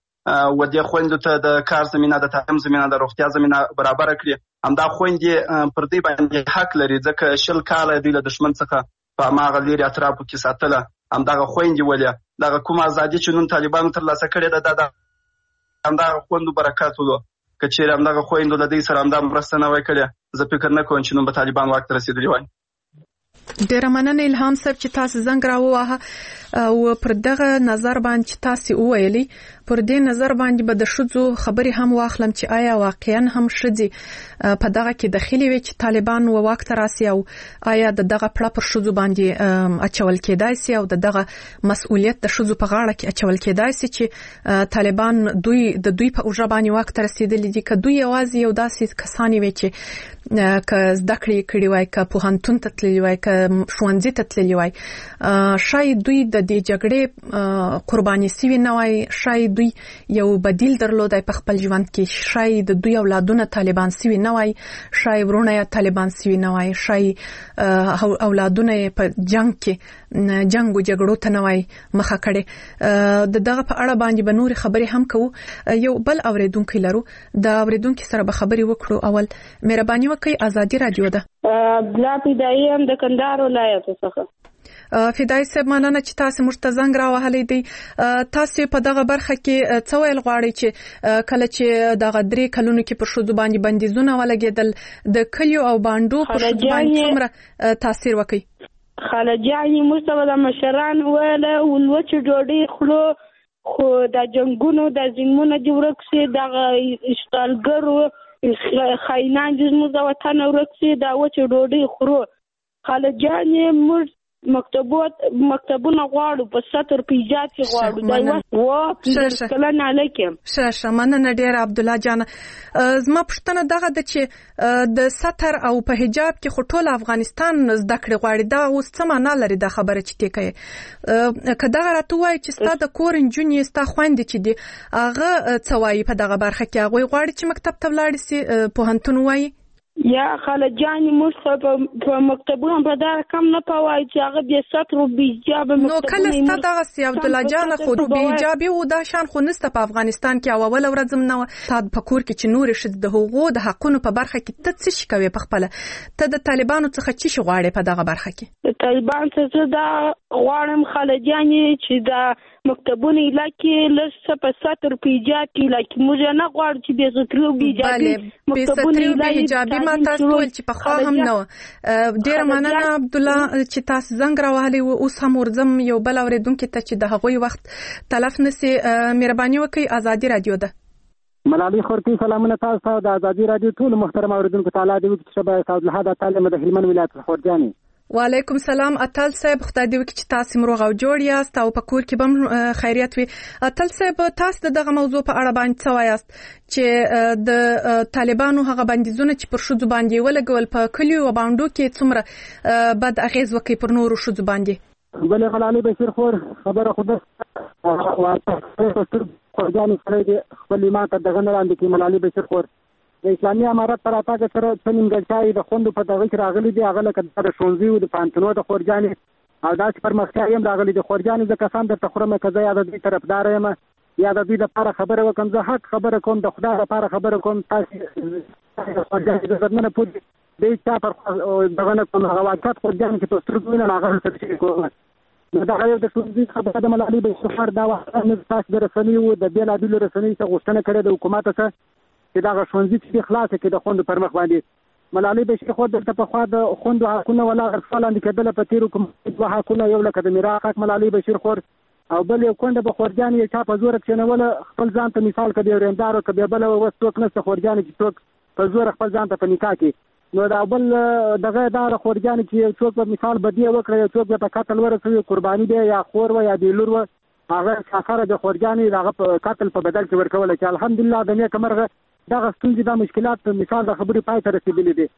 و دې خویندو ته د کار زمینه، د تعلیم زمینه، د روغتیا زمینه برابره کړي، همدا خویندې پر دوی باندې حق لري، ځکه شل کاله دوی له دښمن څخه په هماغه لیرې اطرافو کې ساتله. همدغه خویندې ولې دغه کومه ازادي چې نن طالبانو ترلاسه کړې ده، د همدغه خویندو برکت و. که چیرې همدغه خویندو له دوی سره همدا مرسته نه وای کړې، زه فکر نه کوم چې نن به طالبان واک ته رسېدلي وای.
ډیره مننه الهام صاحب چې تاسو زنګ راووهه او پر دغه نظر باندې چې تاسو وویلي، پر دې نظر باندې به د ښځو خبرې هم واخلم چې آیا واقعا هم ښځې په دغه کې دخیلې وي چې طالبان و واک ته راسي، او آیا د دغه پړه پر ښځو باندې اچول کېدای سي او د دغه مسؤلیت د ښځو په غاړه کې اچول کېدای سي چې طالبان دوی د دوی په اوږه باندې واک ته رسېدلي دي، که دوی یوازې یو داسې کسان وي چې که زده کړې کړي وای، که پوهنتون ته تللي وای، که ښوونځي ته تللي وای، شاید دوی د دې جګړې قرباني سوي نه وای، شاید دوی یو بدیل درلودای په خپل ژوند کې، شاید دوی اولادونه طالبان سوي نه وای، شاید ورونه طالبان سوي نه وای، شاید اولادونه په جنگ کې جنگ او جګړو ته نه وای مخه کړي. د دغه په اړه باندې به نور خبرې هم کوو. یو بل اوریدونکو لرو، د اوریدونکو سره به خبرې وکړو. اول مهرباني وکړئ، ازادي رادیو ده.
بلا پیدایي هم د کندهار ولایت څخه.
فدای صاحب مننه چې تاسو موږ ته زنګ راوهلی دی. تاسو په دغه برخه کې څه ویل غواړئ چې کله چې دغه درې کلونو کې پر ښځو باندې بندیزونه ولګېدل، د کلیو او بانډو پر ښځو باندې څومره تاثیر وکړي؟
خالجانې موږ ته د مشران ویله ولوچې ډوډۍ خورو، خو د جنګونو د ظلمونه دې ورک سي، دغه اشغالګرو خاینان دې زموږ د وطن ورک سي، دا وچې ډوډۍ خورو. خالجانې موږ مکتبات مکتبونه غواړو، په ستر پیجات کې غواړو. دا یو وا کلن علیکم.
شه مننه ډیر عبد الله جان. زما پښتنه دغه د چې د ستر او په حجاب کې خټول افغانستان زده کړې غواړي، دا اوس څه معنا لري دا خبره چې تی کوي؟ که دغه راته وایي چې ستا د کور نجونې ستا خویندې چې دي هغه څه وایي په دغه برخه کې؟ هغوی غواړي چې مکتب ته ولاړې سي، پوهنتون وایي؟
یا خالجانې موږ په مکتبونه په دغه کم نه پوهایو چې هغه بې ستر او بې حجابه
مکتبونه. نو کله ستا دغسې عبدالله جانه خو بې حجابي و دا شان خو نسته په افغانستان کې، او اوله ورځ هم نه وه. تا په کور کې چې نورې ښځې د هغو د حقونو په برخه کې ته څه شي کوې په خپله؟ ته د طالبانو څخه څه شي غواړې په دغه برخه کې؟
د طالبان څخه دا غواړم خالجانې چې دا مکتبونه علاقې لږ څه په ستر په حجاب کې علاقې موږ نه غواړو چې بې ستري او بې حجابي
مکتبونه علاقې ما تاسو ویل چې پخوا هم نه وه. ډېره مننه عبدالله چې تاسو زنګ راوهلی و. اوس هم ورځم یو بل اورېدونکي ته چې د هغوی وخت تلف نه سي. مهرباني وکړئ، ازادي رادیو ده.
ملالۍ خورکي سلامونه تاسو ته د ازادي رادیو ټولو محترم اورېدونکو ته. الله دې وکړي چې شبه سعدالحد اتل د هلمند ولایت څخه خورجانې.
وعلیکم سلام اتل صاحب، خدای دې وکړي چې تاسو مروغ او جوړ یاست او په کور کې به خیریت وي. اتل صاحب، تاسو د دغه موضوع په اړه باندې څه وایاست چې د طالبانو هغه بندیزونه چې پر ښځو باندې ولګول په کلیو او بانډو کې څومره بد اغیز وکړي پر نورو ښځو باندې؟
بلې غلالي بشیر خور خبره خو ده خورجانې سره دې خپل ایمان ته دغه نه وړاندې کړي. ملالي بشیر خور د اسلامي امارت په راتګ سره څه نیمګړتیاوې د خوندو په دغه کې راغلي دي، هغه لکه د ښوونځیو د پوهنتونو د خورجانې او داسې پرمختیاوې هم راغلي دي. خورجانې زه کسان درته خورم که زه یا د دوی طرفداره یم یا د دوی دپاره خبره وکړم، زه حق خبره کوم، د خدای دپاره خبره کوم. تاسې خورجانې د زدمنه پورې دی چا پر دغه نه کوم، هغه واقعات خورجانې چې په سترګو وینم هغه سره شي کوم. نو دغه یو د ښوونځي خبره د ملالۍ بشیر خور دا وخت تاسو د رسنیو د بېلابېلو رسنیو څخه غوښتنه کړې د حکومت څخه چې دغه ښوونځي چې خلاصه کړي د خوندو پر مخ باندې. ملالۍ بشیر خور دلته پخوا د خوندو حقونه ولاړ لاندې کېدله په تېرو حکومت دوه حقونه، یو لکه د میراث حق ملالۍ بشیر خور او بل یو کونډه به خورجانې یې چا په زوره کښېنوله خپل ځان ته مثال که بیا ورېندار که بیا بله اوس څوک نشته خورجانې چې څوک په زوره خپل ځان ته په نکاح کړي. نو دا بل دغه دا د خورجانې چې یو څوک به مثال بدیه وکړه، یو څوک به په قتل ورسوي، قرباني دی یا خور وه یا بېلور وه، هغه سفره د خورجانې د هغه په قتل په بدل کې ورکوله چې الحمدلله د نیکه مرغه دغه ستونزې دا مشکلات په مثال د خبرې پای ته رسېدلي دي.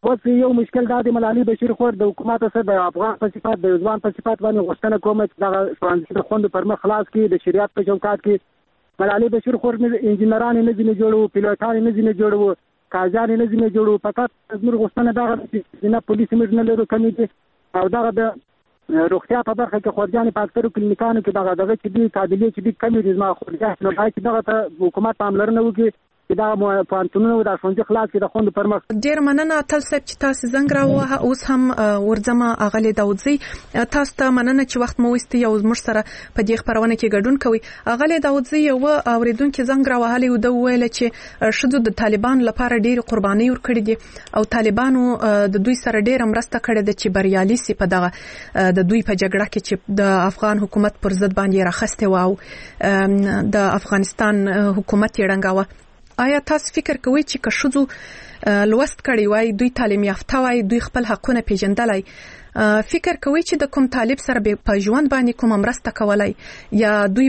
اوس یو مشکل دا د ملالۍ بشیر خور د حکومت سره د افغان په صفات د ځوان په صفات باندې غوښتنه کوم چې دا ښوونځي د خوندو پر مخ خلاص کړي د شریعت په چوکاټ کې ملالۍ بشیر خور انجینران نه ځنه جوړو پیلوټان نه ځنه جوړو قاضیان نه ځنه جوړو فقط زموږ غوښتنه دا چې نه پولیس موږ نه لرو کمی دي او دا د روغتیا په برخه کې خورجان په اکثر کلینیکانو کې دغه دغه چې دي قابلیت چې دي کمی دي ما خورجان نو دا چې دغه ته حکومت پاملرنه وکړي چې دا پانتونونه د ښوونځي خلاص کړي د خوندو پر مخ.
ډېر مننه تل صاحب چې تاسو زنګ راووهه. اوس هم ورځمه اغلې داودزی تاسو ته مننه چې وخت مو وستي او زموږ سره په دې خبرونه کې ګډون کوي. اغلې داودزی یو اوریدونکو زنګ راوهلې او د ویل چې شذو د طالبان لپاره ډېر قرباني ورکړي دي او طالبانو د دوی سره ډېر مرسته کړې ده چې بریالي سي په دغه د دوی په جګړه کې چې د افغان حکومت پر ضد باندې راخسته و او د افغانستان حکومت یې ړنګاوه. آیا تاسو فکر کوئ چې که شذو لوست کړی وای دوی تعلیم یافته وای دوی خپل حقونه پیژندلای فکر کوئ چې د کوم طالب سره په ژوند باندې کوم مرسته کولای یا دوی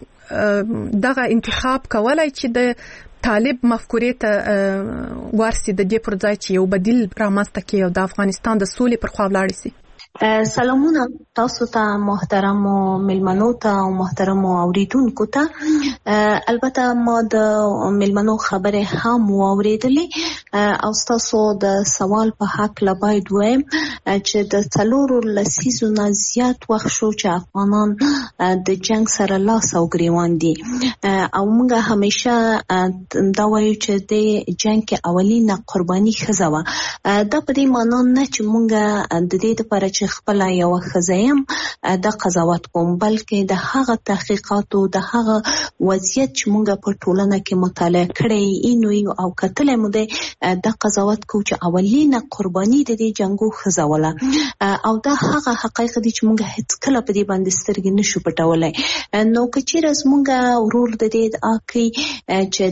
به دغه انتخاب کولای چې د طالب مفکورې ته ورسي د دې پر ځای چې یو بدیل رامنځته کړي او د افغانستان د سولې پر خوا ولاړ شي؟
سلامونه تاسو ته محترم ملمنو ته او محترم اوریدونکو ته. البته ما د ملمنو خبره هم واوریدلې او تاسو د سوال په حق لا باید وایم چې د څلورو لسیزو نه زیات وخت شو چې افغانان د جنگ سره لاس او ګریوان دي او موږ همیشه دا وایو چې د جنگ کې اولینه قرباني ښځه وه. دا په دې معنی نه چې موږ د دې لپاره چې خپل یو خزایم د قضاوت کوم بلکې د هغه تحقیقاتو د هغه وضعیت چې موږ په ټولنه کې مطالعه کړی اینو او کتل مو د قضاوت کو چې اولینه قرباني د دې جنگو خزاوله او دا هغه حقایق دي چې موږ هیڅ کله په دې باندې سترګې نشو پټولای. نو کچیر از موږ ورور د دې اکی چې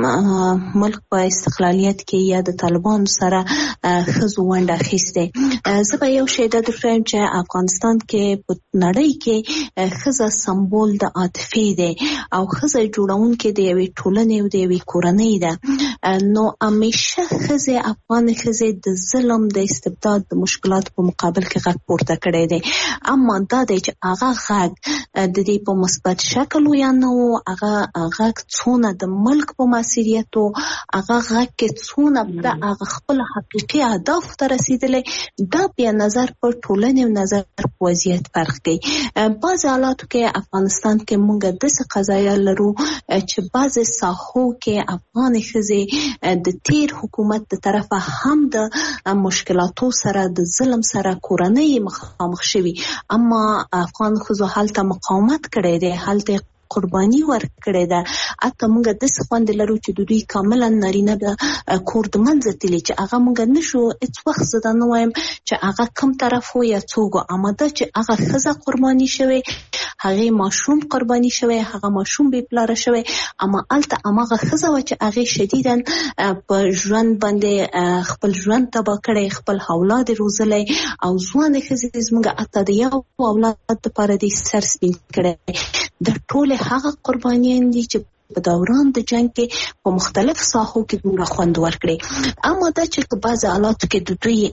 د ملک په استقلالیت کې یا د طالبان سره خزو ونده خسته زه به یو شی د فریم چې افغانستان کې په نړۍ کې خزه سمبول د عاطفې دی او خزه جوړون کې د یوې ټولنې او د یوې کورنۍ ده. نو همیشه خزه افغان خزه د ظلم د استبداد د مشکلات په مقابل کې غږ پورته کړی دی اما دا دی چې هغه غږ د دې په مثبت شکل یا نو هغه غږ څونه د ملک په مسیریت او هغه غږ کې څونه د هغه خپل حقیقي اهداف ته رسیدلې دا بیا نظر په ټولنې او نظر په وضعیت فرق کوي. بعض حالاتو کې افغانستان کې موږ د څه قضایا لرو چې بعض ساحو کې افغان ښځې د تیر حکومت د طرفه هم د مشکلاتو سره د ظلم سره کورنۍ مخامخ شوي اما افغان ښځو هلته مقاومت کړی دی هلته قرباني ورکړې ده. اته موږ د څه خوند لرو چې د دوی کاملا نارینه به کور د منځ تللی چې هغه موږ نشو هیڅ وخت زه دا نه وایم چې هغه کوم طرف و یا څوک اما دا چې هغه ښځه قرباني شوی هغه ماشوم قرباني شوی هغه ماشوم بې پلاره شوی اما الته هغه ښځه و چې هغه شدیداً په ژوند باندې خپل ژوند تباه کړی خپل اولاد روزلی او ځوان ښځې زموږ اته د یو اولاد لپاره د سر سپین کړی د ټول هغه قربانیان دي چې په دوران د جنگ کې په مختلف ساحو کې دومره خوند ورکړي اما دا چې په بعض حالاتو کې د دوی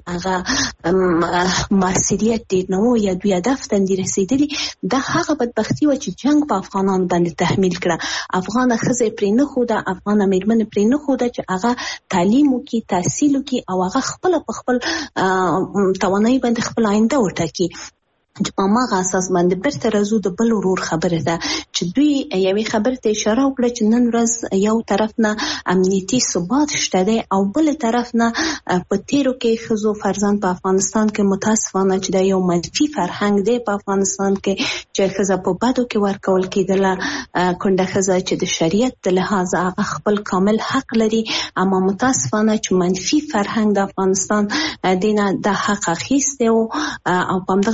هغه مسئولیت دی نو یا دوی هدف ته رسیدلي دا هغه بدبختی و چې جنگ په افغانان باندې تحمیل کړه. افغان ښځې پرې نه خوده افغان میرمنې پرې نه خوده چې هغه تعلیم وکړي تحصیل وکړي او هغه خپل په خپل توانایي باندې خپل آینده وټاکي. چې په ماغه اساس باندې برته راځو د بل ورور خبره ده چې دوی یوې خبرې ته اشاره وکړه چې نن ورځ یو طرف نه امنیتي ثبات شته دی او بل طرف نه په تیرو کې ښځو فرزند په افغانستان کې متاسفانه چې دا یو منفي فرهنګ دی په افغانستان کې چې ښځه په بدو کې ورکول کېدله کونډه ښځه چې د شریعت د لحاظ هغه خپل کامل حق لري اما متاسفانه چې منفي فرهنګ د افغانستان دینه د حق اخیسته او په همدغه شکل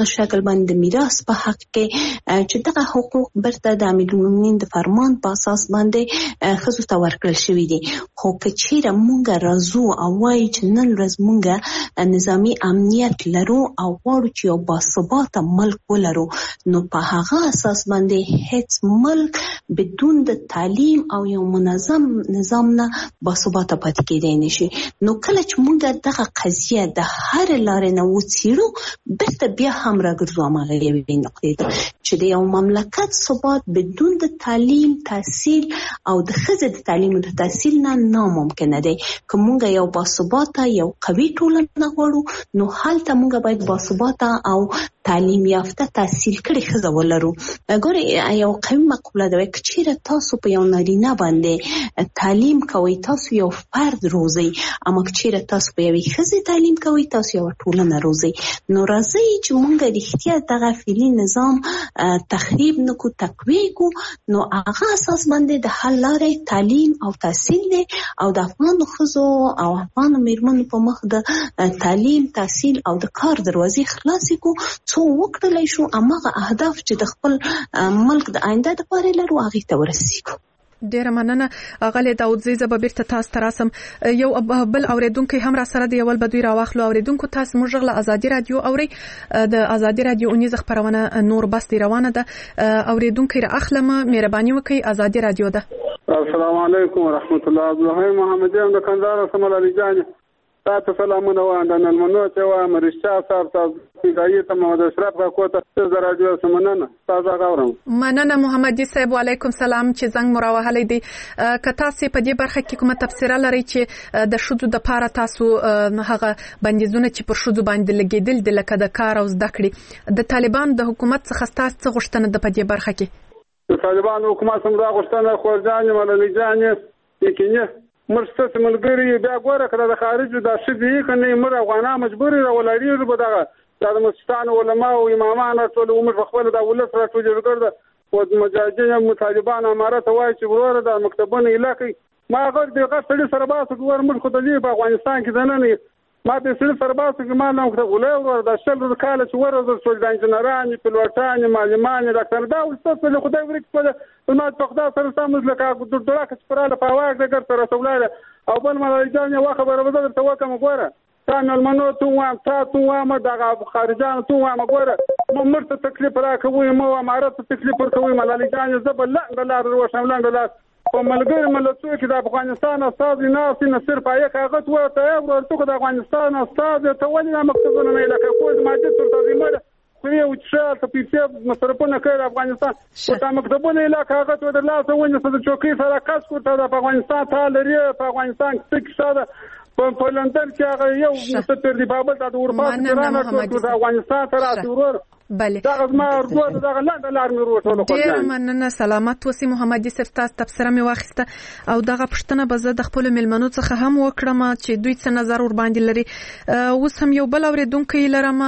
تقریبا د میراث په حق کې چې دغه حقوق برته د امیر المؤمنین د فرمان په اساس باندې ښځو ته ورکړل شوي دي. خو که چیرې موږ راځو او وایو چې نن ورځ موږ نظامي امنیت لرو او غواړو چې یو باثباته ملک ولرو، نو په هغه اساس باندې هیڅ ملک بدون د تعلیم او یو منظم نظام نه باثباته پاتې کېدای نشي. نو کله چې موږ دغه قضیه د هر لارې نه وڅېړو، بیرته بیا هم راګرځو هماغه یوې نقطې ته چې د یو مملکت ثبات بدون د تعلیم، تحصیل او د ښځې د تعلیم او د تحصیل نه ناممکنه دی. که موږ یو باثباته یو قوي ټولنه غواړو، نو هلته موږ باید باثباته او تعلیم یافته تحصیل کړي ښځه ولرو. ګورئ، یو قوي مقوله ده، که چیرې تاسو په یو نارینه باندې تعلیم کوئ، تاسو یو فرد روزئ، اما که چیرې تاسو په یوې ښځې تعلیم کوئ، تاسو یو ټولنه روزئ. نو راځئ چې موږ رښتیا دغه فعلي نظام تخریب نکو، تقویه کو. نو هغه اساس باندې د حل لارې تعلیم او تحصیل دی او د افغانو ښځو او افغانو میرمنو په مخ د تعلیم، تحصیل او د کار دروازې خلاصې کو، څو وکړلی شو هماغه اهداف چې د خپل ملک د آینده دپاره لرو هغې ته ورسیږو.
ډیره مننه اغلی داودزی. زه به بیرته تاسو ته راسم. یو بل اوریدونکی هم را سره دی، اول به دوی راواخلو. اوریدونکو تاسو موږ غږ له ازادي رادیو اورئ. د ازادي رادیو اونیزه خپرونه نور بس دی روانه ده. اوریدونکی را اخلم، مهرباني وکړئ. ازادي رادیو ده.
السلام علیکم ورحمت الله. عبدالرحیم محمدی هم د کندهار سمال علي جان تاسو سلامونه وایم. د نلمنو چې وایم رښتیا صاحب تاسو پیګایي ته محمد اشرف کا کوته د رادیو سمننه تاسو غواړم.
مننه محمدي صاحب، وعلیکم سلام. چې زنګ مراوهلې دي، که تاسو په دې برخه کې کومه تفسیر لرئ چې د شذو د پاره تاسو هغه بندیزونه چې پر شذو باندې لګیدل د لکه د کار او زده کړې د طالبان د حکومت څخه تاسو څه غوښتنه د په دې برخه کې؟
د طالبان حکومت څخه غوښتنه خورجان ملالي جان یقیني مرسته ملګری بیا ګوره کړه د خارج د شذې کنه مر افغانان مجبور راولړي به دغه د مسلمان علماء او امامان ټول عمر خپل د ولس راټول جوړ او مجاهدین مطالبان امارات وایي چې ورور د مکتبونو علاقې ما غږ دغه سړي سره باسو ګور ملک د دې په افغانستان کې دنه ما د سړي سره باسو کې ما نو مکتب ولور د شل د کال چې ورور د سول د انجنیران پلوټان معلمان ډاکټر دا ولست له خدای ورک په نو په خدای سره سم لکه د ډوړه کې پراله په واګ دغه سره سولاله او بل مالای جان یو خبره به درته وکم ګوره تاسو نلمنو تو وام تاسو وام دغه خارجان تو وام ګوره مو مرته تکلیف راکوي مو امارات تکلیف ورکوي مالای جان زبل لا دلار روشن لاندې په ملګری ملتونو کې د افغانستان استاد نه سینه صرف یې کاغذ ورته ورته د افغانستان استاد ته ولې مکتوبونه نه لکه کوم ماده تر تنظیمه خو یو چې په پیسې مصرفونه کوي افغانستان او د مکتوبونه لا کاغذ ودر لا څه ونی څه چوکي سره کاس کوته د افغانستان ته لري په افغانستان کې څه په لندن کې هغه یو مستر دی بابل د اروپا څخه د افغانستان سره ضرور
بله
دا ما ورغو دا لاند لار مې وروټول
خو ډیر مننه. سلامت اوسئ محمدي صاحب، تاسو تفسیر مې واخیسته او دغه پښتنه به زه د خپل ملمنو څخه هم وکړم چې دوی څه نظر ور باندې لري. اوس هم یو بل اوریدونکو لرم،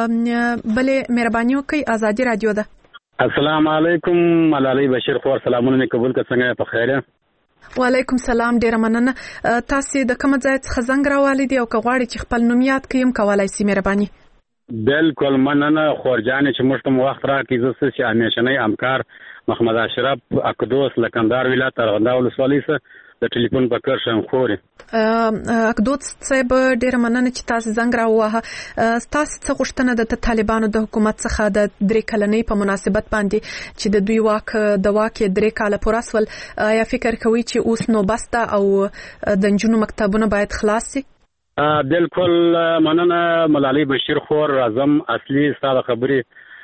بلې مهرباني وکړئ. ازادي رادیو ده.
السلام علیکم ملالۍ بشیر خور، سلامونه مې قبول کړ. څنګه په خیره؟
وعلیکم سلام. ډیره مننه. تاسو د کوم ځای څخه زنګ راوالي دي او که غواړئ چې خپل نوم یاد کړئ هم کولای شئ؟ مهرباني.
بالکل مننه خورجانې چې موږ ته وخت راکړي. زه څه چې همیشنی همکار محمد اشرف اقدوس لکندار ولایت ارغنداو ولسوالۍ څخه د ټلیفون په کار شم خوري.
اقدوس صاحب ډیره مننه چې تاسو زنګ راووهه. تاسو څه غوښتنه د طالبانو د حکومت څخه د درې کلنۍ په مناسبت باندې چې د دوی واک د واک درې کاله پوره سول، یا فکر کوئ چې اوس نو بس ده او د نجونو مکتبونه باید خلاص شي؟
بالکل مننه ملالۍ بشیر خور. اعظم اصلي ستاسو خبرې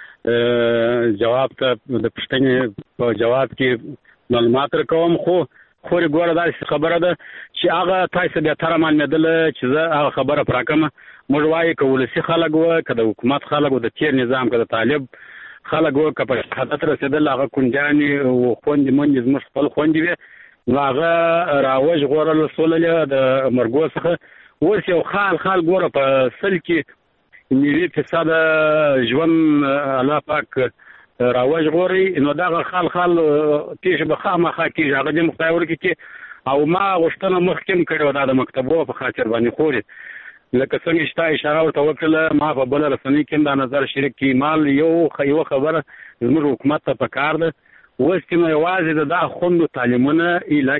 جواب ته د پښتنې په جواب کې معلومات راکوم. خو خوري ګوره دا خبره ده چې هغه تاسو بیا تر مانېدل چې زه هغه خبره پراکمه. موږ وایو که ولسي خلک وو، که د حکومت خلک وو، د تیر نظام، که د طالب خلک وو، که په شهادت رسېدل هغه کونجانې او خوندې مندې زموږ خپل خوندې وې، نو هغه راوژ غوړل سوللې د مرګو څخه. اوس یو خال خال ګوره په سل کې نوي فیصده ژوند الله پاک راوژ غوري، نو دغه خال خال تیش به خامخا کېږي. هغه دې مختی ورکړي او ما غوښتنه مخکې هم کړې وه دا د مکتبو په خاطر باندې خوري لکه څنګه چې تا اشاره ورته وکړله ما په بله رسنۍ کې دا نظر شریک کړي مال یو یوه خبره زموږ حکومت ته پکار ده اوس کې نو یوازې د دا خوندو تعلیمونه ایله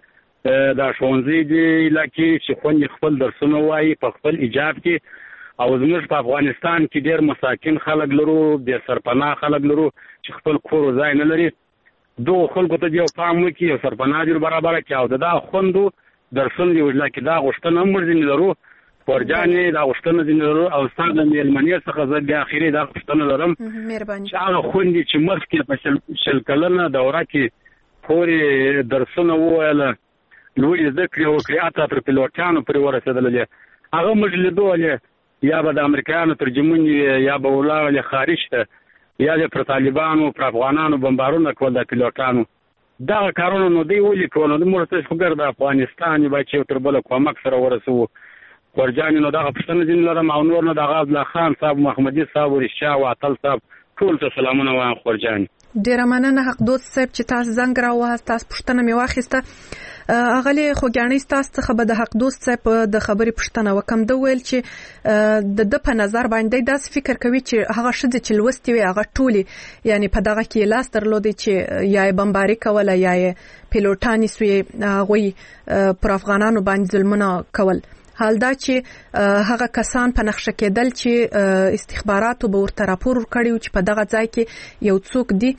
کې دا ښوونځي دي ایله کې چې خوندې خپل درسونه وایي په خپل ایجاب کې او زموږ په افغانستان کې ډېر مساکین خلک لرو بې سرپناه خلک لرو چې خپل کور ځای نه لري دغو خلکو ته یو پام وکړي یو سرپناه دې برابره کړي او د دا خوندو درسونه دې وجله کې دا غوښتنه هم موږ ځینې لرو خورجانې دا غوښتنه ځینې لرو او ستا د مېلمنې څخه زه بیا اخري دا غوښتنه لرم چې هغه خوندې چې مخکې په شل کلنه دوره کې پورې درسونه وویله لوړې زده کړې وکړې حتی تر پیلوټانو پورې ورسېدلې هغه موږ لیدولې یا به د امریکایانو ترجمون یا به ولاړلې خارج ته یا د پر طالبانو پر افغانانو بمبارونه کول د پیلوټانو دغه کارونه نو دوی ولې کول نو موږ ته خو ګر د افغانستان باید چې تر بل کومک سره ورسو ورجانې نو دغه پښتنه دین لرم او نور نو د عبدالله خان صاحب محمدي صاحب ورشا او عطل صاحب ټول ته سلامونه وایم خورجانې
ډیره مننه حق دوست صاحب چې تاسو زنګ راوهاست تاسو پښتنه مې واخیسته اغلی خوګانی تاسو څخه به د حق دوست صاحب د خبرې پښتنه وکم د ویل چې د د په نظر باندې داس فکر کوي چې هغه شذ چې لوستي وي هغه ټولي یعنی په دغه کې لاس درلودي چې یا بمباري کوله یا پیلوټانی سوی غوي پر افغانانو باندې ظلمونه کول حال دا چې هغه کسان په نقشه کېدل چې استخباراتو به ورته راپور ورکړي چې په دغه ځای کې یو څوک دی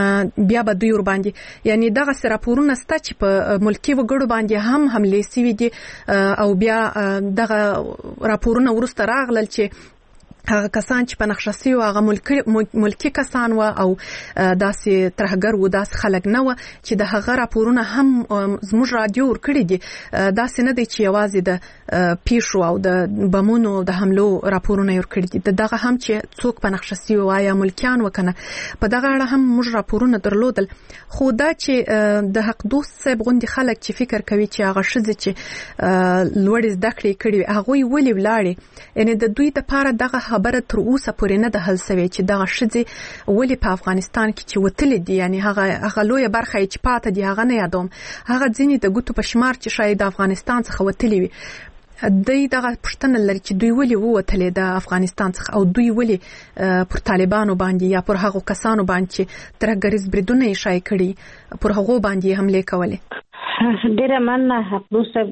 بیا به دوی ور باندې یعنی دغه راپورونه ستا چې په ملکی وګړو باندې هم حمله سوي دي او بیا دغه راپورونه ورسته راغلل چې هغه کسان چې په نقشه سي او هغه ملکی ملکی کسان و او داسې ترهګر و داسې خلک نه و چې د هغه راپورونه هم زموږ رادیو ورکړي دي داسې نه دی چې یوازې د پیښو او د بمونو او د حملو راپورونه ورکړي دي دغه هم چې څوک په نقشه سي او یا ملکیان وکنه په دغه اړه هم موږ راپورونه درلودل خو دا چې د حق دوست صاحب غوندي خلک چې فکر کوي چې هغه شذ چې لوړ زده کړې کړي هغه ولې ولاړي یعنی د دوی د پاره دغه خبره تر اوسه پورې نه ده حل شوې چې دغه شذ ولې په افغانستان کې چې وتل دي یعنی هغه هغه لوی برخه چې پاته دي هغه نه یادوم هغه ځینې د ګوتو په شمار چې شاید د افغانستان څخه وتلی وي دوی دغه پښتنه لري چې دوی ولې ووتلې د افغانستان څخه او دوی ولې پر طالبانو باندې یا پر هغو کسانو باندې چې ترهګریز بریدونه یې شای کړي پر هغو باندې حمله کولې
ډیره مننه حق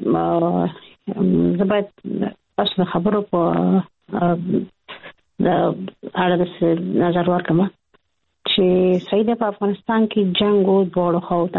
دوست زبات اصل خبرو په د اړه د نظر ورکم چې سید په افغانستان کې جنگ او دوړو خوته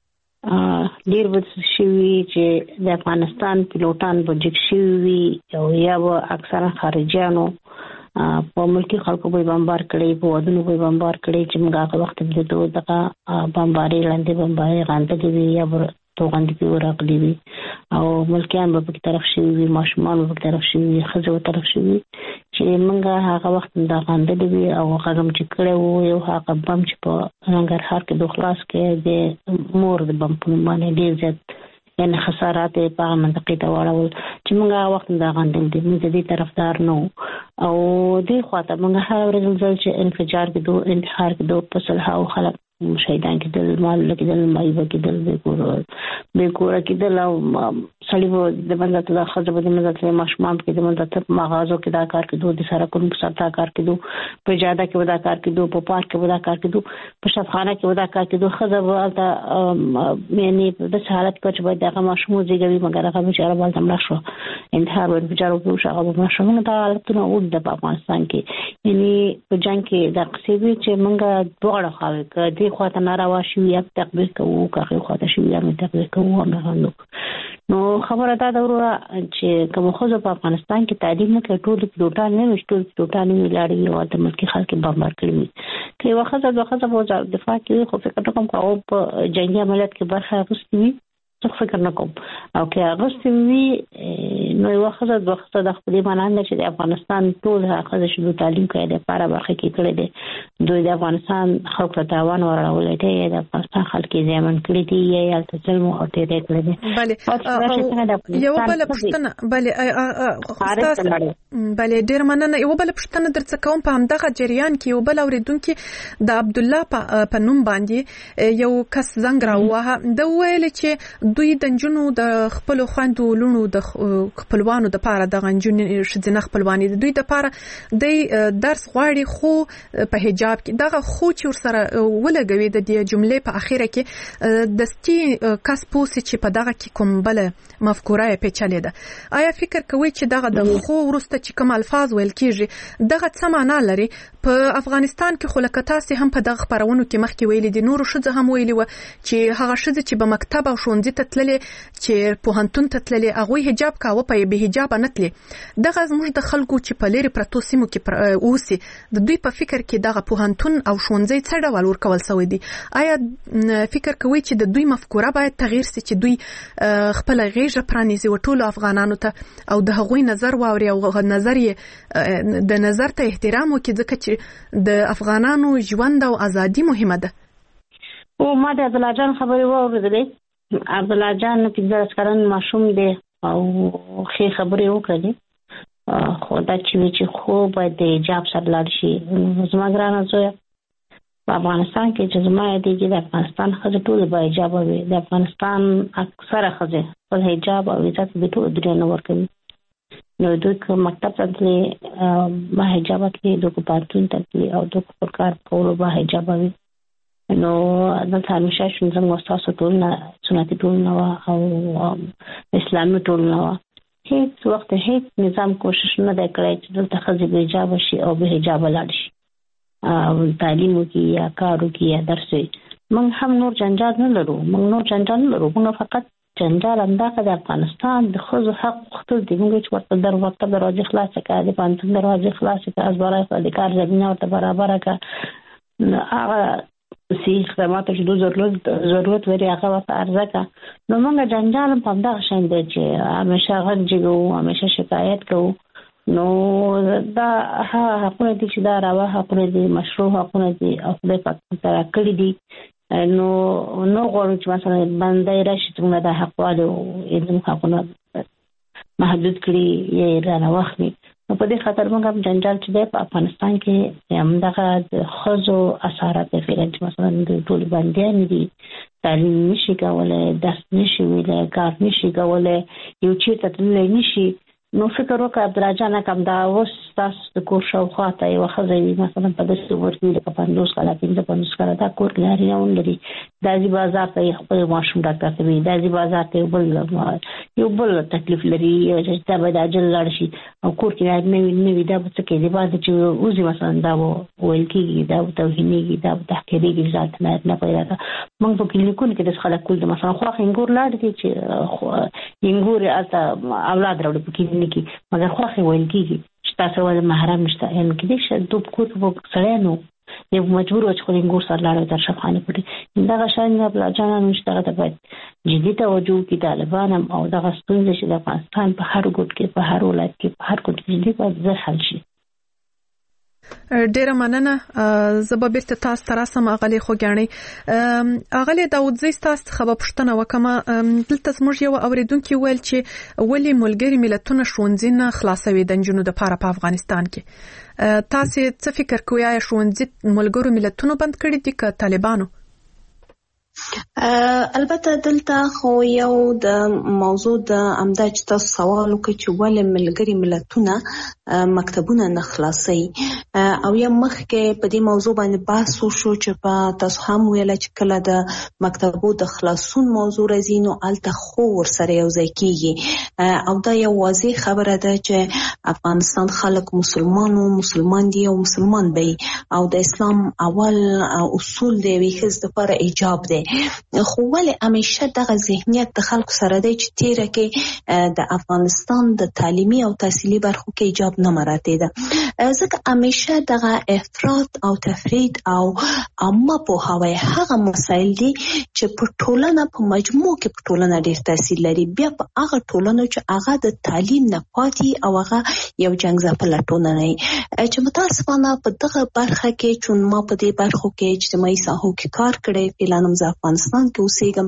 ډیر وڅ شوی چې د افغانستان پیلوټان بجک شوی او یا اکثره خارجيانو په ملکی خلکو به بمبار کړي په ودونو به بمبار کړي چې موږ هغه وخت د دوه دغه بمباري لاندې بمباري غانډه دی یا توغندې په ورغلي وي او ملکیان به په طرف شي وي ماشومان به په طرف شي وي خزه په طرف شي وي چې موږ هغه وخت دا غانډه دی او هغه چې کړه وو یو هغه بم چې په ننګرهار کې د خلاص کې د مور د بم په باندې ډیر زیات یعنی خسارات په منطقه ته واړول چې موږ هغه وخت دا غانډه دی موږ دې طرفدار نو او دې خواته موږ هر ورځ چې انفجار کې دوه انتحار کې دوه په صلح او خلک شهیدان کېدل مال کېدل مایبه کېدل به کور به کور کېدل او سړي د باندې د خزه په دې مزه ماشومان کې د باندې مغازو کې دا کار کېدو د سرکونو په سرتا کار کېدو په جاده کې ودا کار کېدو په پارک کې ودا کار کېدو په شفخانه کې ودا کار کېدو خزه ولته یعنی د حالت په چې باید هغه ماشوم زیږوي مګر هغه بیچاره بل تمړه شو انتحار ور بیچاره په شغله په ماشومانو ته حالتونه ود د افغانستان کې یعنی په جنگ کې د قصيبي چې منګه دوړه خاوي کړي خواته ناروا شي یا تقبیر کوو که خواته شي یا تقبیر کوو هم نو خبره دا دوره چې کوم خو په افغانستان کې تعلیم نه کوي ټول پیلوټان نه مشټول پیلوټان نه لاړي او د ملکی خلک بمبار کړي کوي وخت د وخت په دفاع کې خو فکر کوم کوم په جنگي عملیات کې برخه اخیستي څه فکر نه کوم او که اغسطی وی نو یو وخت د وخت د خپل مانند چې د افغانستان ټول هغه شنو تعلیم کوي د لپاره برخه کې کړی دی دوی د افغانستان خلک ته تاوان ورولې دی د افغانستان خلک یې ځمن کړی دی یا ظلم او تیرې کړی دی
بله یو بل پښتنه بله بله ډیر مننه یو بل پښتنه درڅ کوم په همدغه جریان کې یو بل اوریدونکو د عبد الله په نوم باندې یو کس زنګ راوه د ویل چې دوی د نجونو د خپل خويندو لونو د خپلوانو د پاره د غنجونې شذنه خپلوانی د دوی د پاره د درس غواړي خو په حجاب کې دغه خو چې ور سره ولګوي د دې جملې په اخیره کې د ستی کس پوسې چې په دغه کې کوم بل مفکوره پیچلې ده آیا فکر کوي چې دغه د خو ورسته چې کوم الفاظ ویل کیږي دغه څه معنا لري په افغانستان کې خلک تاسو هم په دغه خبرونو کې مخکې ویلي دي نور شذ هم ویلي و چې هغه شذ چې په مکتب او ښوونځي ته تللې چې پوهنتون ته تللې هغه حجاب کاوه په به حجاب نه تللې دغه زموږ د خلکو چې په لری پرتو سیمو کې اوسي د دوی په فکر کې دغه پوهنتون او ښوونځي څه ډول ورکول شوی دي آیا فکر کوي چې د دوی مفکوره باید تغییر شي چې دوی خپل غیږه پرانیزي او ټول افغانانو ته او د هغوی نظر واوري او نظر یې د نظر ته احترام وکړي ځکه چې د افغانانو ژوند او ازادي مهمه ده
او ما د عبد الله جان خبرې واورېدلې عبد الله جان پنځه کلن ماشوم دی او خې خبرې وکړې خو دا چې خو باید د حجاب سره لاړ شي زما ګرانه زویه په افغانستان کې چې زما یادېږي د افغانستان ښځې ټولې به حجاب وي د افغانستان اکثره ښځې خپل حجاب او عزت د ټولو دنیا نه ورکوي نو دوی که مکتب ته تللې با حجاب تللې دوی که پوهنتون ته تللې او دوی که پر کار کولو با حجاب وي نو دلته همیشه زموږ ستاسو ټولنه سنتي ټولنه وه او اسلامي ټولنه وه هیڅ وخت هیڅ نظام کوشش نه دی کړی چې دلته ښځې بې حجابه شي او بې حجابه لاړ شي تعلیم وکړي یا کار وکړي یا درس وي موږ هم نور جنجال نه لرو موږ نور جنجال نه لرو موږ فقط جنجال همدغه د افغانستان د ښځو حق غوښتل دي موږ چې ورته در مکتب دروازې خلاصې کړه د پوهنتون دروازې خلاصې کړه ازباره کړه د کار زمینه ورته برابره کړه هغه سی خدماتو چې دوی ضرورت ضرورت لري هغه ورته عرضه کړه نو موږ جنجال په همدغه شان دی چې همیشه غږ جګوو همیشه شکایت کوو نو دا هغه حقونه دي چې دا روا حقونه دي مشروع حقونه دي او خدای پاک سره کړي دي نو نو غواړو چې مثلا باندې راشي څنګه د حقوالو زموږ حقونه محدود کړي یا یې رانه واخلي نو په دې خاطر موږ هم جنجال چې دی په افغانستان کې همدغه د ښځو اثرات دی فعلا چې مثلا د ټول بندیان دي تعلیم نشي کولی درس نشي ویلی کار نشي کولی یو چېرته تللی نشي نو فکر وکړه عبدالله جانه کوم دا اوس تاسو د کور شاوخوا ته یوه ښځه وي مثلا په داسې عمر کې لکه پنځوس کاله پنځه پنځوس کاله دا کور کې نارینه ولري دا ځي بازار ته یې خپل ماشوم ډاکټر ته وي دا ځي بازار ته یو بل یو بل تکلیف لري چې دا باید عاجل لاړ شي او کور کې نارینه وي نه وي دا به څه کوي د بعد چې وځي مثلا دا به ویل کېږي دا به توهینېږي دا به تحقیرېږي ذات نارینه پیدا کړه موږ په کلینیکونو کې داسې خلک کول دي مثلا خواښ انګور لاړ دي چې انګور یې هلته اولاد راوړي په کلینیک کې مګر خواښې ویل کېږي چې تاسو ولې محرم نشته یعنې کېدای شي دوی په کور کې سړی نه و یو مجبور و چې خپل انګور سره لاړ در شفخانې پټې دغه شیان عبدالله جانان چې دغه ته باید جدي توجه وکړي طالبان هم او دغه ستونزې چې د افغانستان په هر ګوټ کې په هر ولایت کې په هر ګوټ کې جدي باید زر حل شي
ډیره مننه زه به بیرته تاسو ته راسم اغلی خوږیاڼۍ اغلی داودزی تاسو څخه پوښتنه وکم دلته زموږ یو اوریدونکي ویل چې ولې ملګري ملتونه ښوونځي نه خلاصوي د نجونو دپاره په افغانستان کې تاسو څه فکر کوئ آیا ښوونځي ملګرو ملتونو بند کړي دي که طالبانو
البته دلته خو یو د موضوع د امدا چې تاسو سوال وکړئ چې ولې ملګري ملتونه مکتبونه نه خلاصي او یا مخکې په دې موضوع باندې بحث وشو چې په تاسو هم ویل چې کله د مکتبو د خلاصون موضوع راځي نو الته خو ورسره یو ځای کیږي او دا یو واضح خبره ده چې افغانستان خلک مسلمانو مسلمان دي او مسلمان به او د اسلام اول اصول دی ویخز د پر ایجاب دی خو ولې همیشه دغه ذهنیت د خلکو سره دی چې تیره کې د افغانستان د تعلیمي او تحصیلي برخو کې ایجاب نه مراته ده ځکه همیشه دغه افراط او تفرید او عامه پوهاوی هغه مسایل دي چې په ټولنه په مجموع کې په ټولنه ډېر تاثیر لري بیا په هغه ټولنه چې هغه د تعلیم نه پاتې او هغه یو جنګ ځپله ټولنه نه چې متاسفانه په دغه برخه کې چون ما په دې برخو کې اجتماعي ساحو کې کار کړی فعلا افغانستان کې اوسېږم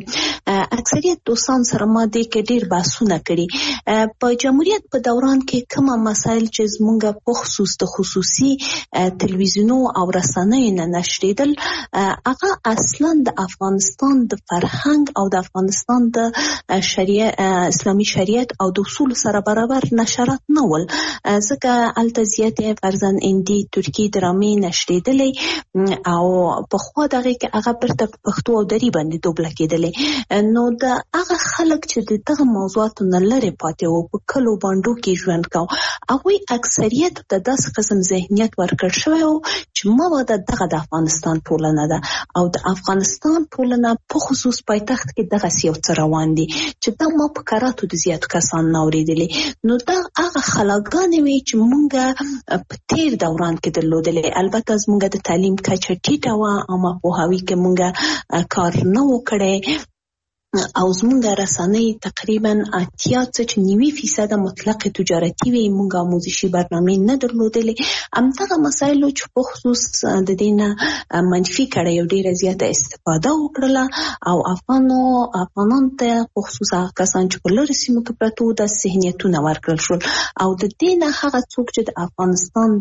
اکثریت دوستان سره ما د کې ډیر بحثونه کړي په جمهوریت په دوران کې کومه مسایل چې زمونږ په خصوص د خصوصي تلویزیونو او رسنیو نه نشریدل هغه اصلا د افغانستان د فرهنګ او د افغانستان د شریعت اسلامي شریعت او د اصول سره برابر نشرات نه ول ځکه التزیات فرزن اندی ترکی درامې نشریدلې او په خو دغه کې هغه پرته پښتو او دری باندې دوبله کېدلې نو د هغه خلک چې دغه موضوعات نه لري پاتې وو په کلو باندې کې ژوند کاو هغه اکثریت د داس قسم ذهنیت ورکړ شوی او چې ما د دغه د افغانستان ټولنه ده او د افغانستان ټولنه په خصوص پایتخت کې دغه سیو تر روان دي چې دا ما په کاراتو د زیات کسان نوریدلې نو دا هغه خلاګانې وي چې مونږه په تیر دوران کې درلودلې البته زمونږ د تعلیم کچه ټیټه وه او ما پوهاوي کې مونږه کار نه وکړی او زمونږ رسنۍ تقریبا اتیا څخه نیوي فیصد مطلق تجارتي وي مونږه آموزشي برنامې نه درلودلې همدغه مسایلو چې په خصوص د دینه منفي کړه یو ډیره زیاته استفاده وکړه او افغانو افغانان ته په خصوص کسان چې په لری سیمو کې پروت د ذهنیتونه ورکړل شول او د دینه هغه څوک چې د افغانستان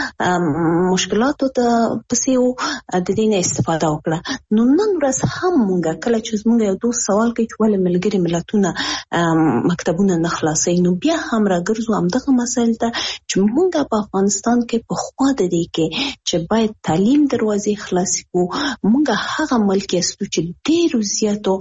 د مشکلاتو ته پسې د دینه استفاده وکړه نو نن ورځ هم مونږه کله چې مونږ یو دوه سوال کوي چې ولې ملګری ملتونه مکتبونه نه خلاصي نو بیا هم راګرځو همدغه مسایل ته چې موږ په افغانستان کې په خوا د دې کې چې باید تعلیم دروازې خلاص کو موږ هغه ملک یستو چې ډېر زیاتو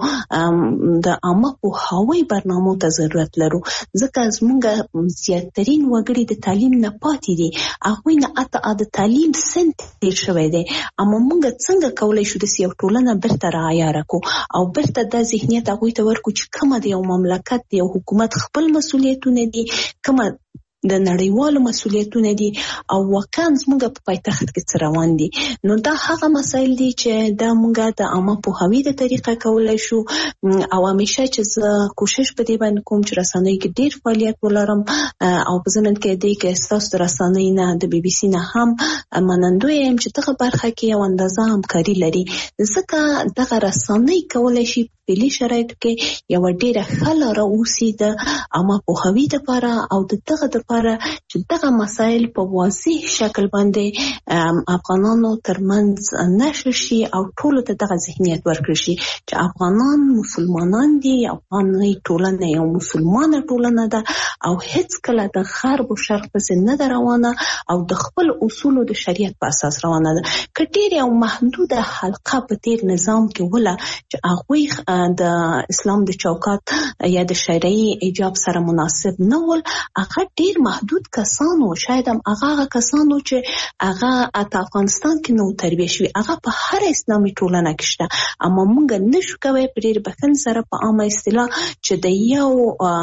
د عامه په هوای برنامو ته ضرورت لرو ځکه موږ زیاترین وګړي د تعلیم نه پاتې دي هغه نه اته د تعلیم سنت شوی دی اما موږ څنګه کولای شو د سیو ټولنه برته راعیاره کو او برته د ذهنیت هغه ته ورکو چې کومه د یو مملکت د یو حکومت خپل مسولیتونه دي کومه د نړیوالو مسولیتونه دي او واقعا زموږ په پایتخت کې روان دي نو دا هغه مسایل دي چې دا موږ د عامه پوهاوی د طریقه کولای شو او همیشه چې کوشش په دې باندې کوم چې رسنۍ کې ډیر فعالیت ولرم او په ضمن کې د کې اساس رسنۍ نه د بي بي سي نه هم منندوی يم چې دغه برخه کې یو اندازه همکاري لري ځکه دغه رسنۍ کولای شي په لې شرایطو کې یو ډیره ښه لاره اوسي د عامه پوهاوی لپاره او د دغه لپاره چې دغه مسایل په واضح شکل باندې افغانانو ترمنځ نشر شي او ټول ته دغه ذهنیت ورکړي شي چې افغانان مسلمانان دي افغاني ټولنه یو مسلمانه ټولنه ده او هیڅ کله د غرب او شرق په نه روانه او د خپل اصول د شریعت په اساس روانه ده کټیر یو محدوده حلقه په تیر نظام کې ولا چې هغه د اسلام د چوکاټ یا د شرعي ایجاب سره مناسب نه ول هغه ډیر محدود کسانو شاید هم هغه کسانو چې هغه د افغانستان کې نو تربیه شوی هغه په هر اسلامي ټولنه کې شته اما موږ نشو کوي پر ډیر بخن سره په عامه اصطلاح چې د یو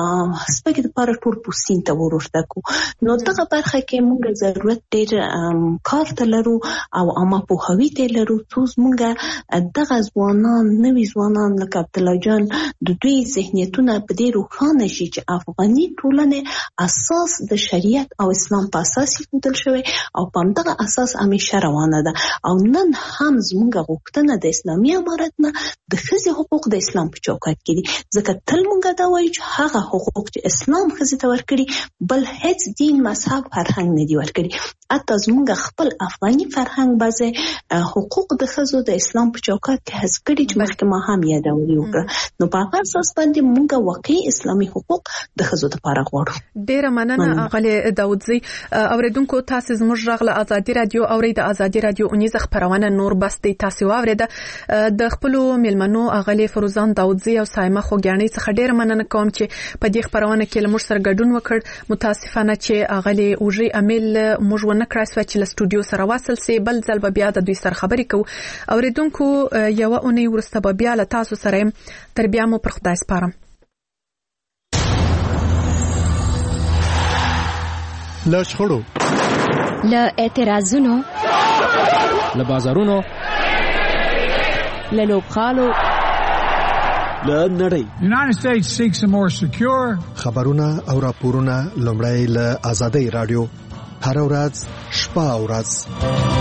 سپک د پر ټول پوسین ته ورورته کو نو دغه برخه کې موږ ضرورت ډیر کار ته لرو او عامه پوهاوی ته لرو څو موږ دغه ځوانان نوي ځوانان لکه عبد الله جان د دوی ذهنیتونه په دې روښانه شي چې افغاني ټولنه اساس د شریعت او اسلام په اساس لیکل شوی او په همدغه اساس همیشه روانه ده او نن هم زموږ غوښتنه د اسلامي امارت نه د ښځې حقوق د اسلام په چوکاټ کې دي ځکه تل موږ دا وایو چې هغه حقوق چې اسلام ښځې ته ورکړي بل هیڅ دین مذهب فرهنګ نه دی ورکړي حتی زموږ خپل افغاني فرهنګ بعضې حقوق د ښځو د اسلام په چوکاټ کې حذف کړي چې مخکې ما هم یادولي وکړه نو په هغه اساس باندې موږ واقعي اسلامي حقوق د ښځو لپاره غواړو
ډیره مننه غلي داودزي اوریدونکو تاسو زموږ راغله ازادي رادیو اوري د ازادي رادیو اونیزه خبرونه نور بس د تاسو اوریده د خپل ملمنو غلي فروزان داودزي او سایمه خوګیانی څخه ډیره مننه کوم چې په دې خبرونه کې لمر سره ګډون وکړ متاسفانه چې غلي اوجي امیل موږ ونه کړای سو چې له سټوډیو سره واصل سي بل ځل بیا د دوی سره خبرې کوو اوریدونکو یو اونۍ ورسته بیا له تاسو سره تر بیا مو پر خدای سپارم
له شخړو
له اعتراضونو
له بازارونو
له لوبخالو
له نړۍ
United States seeks a more secure
خبرونه او راپورونه لومړی له آزادۍ رادیو هر ورځ شپه او ورځ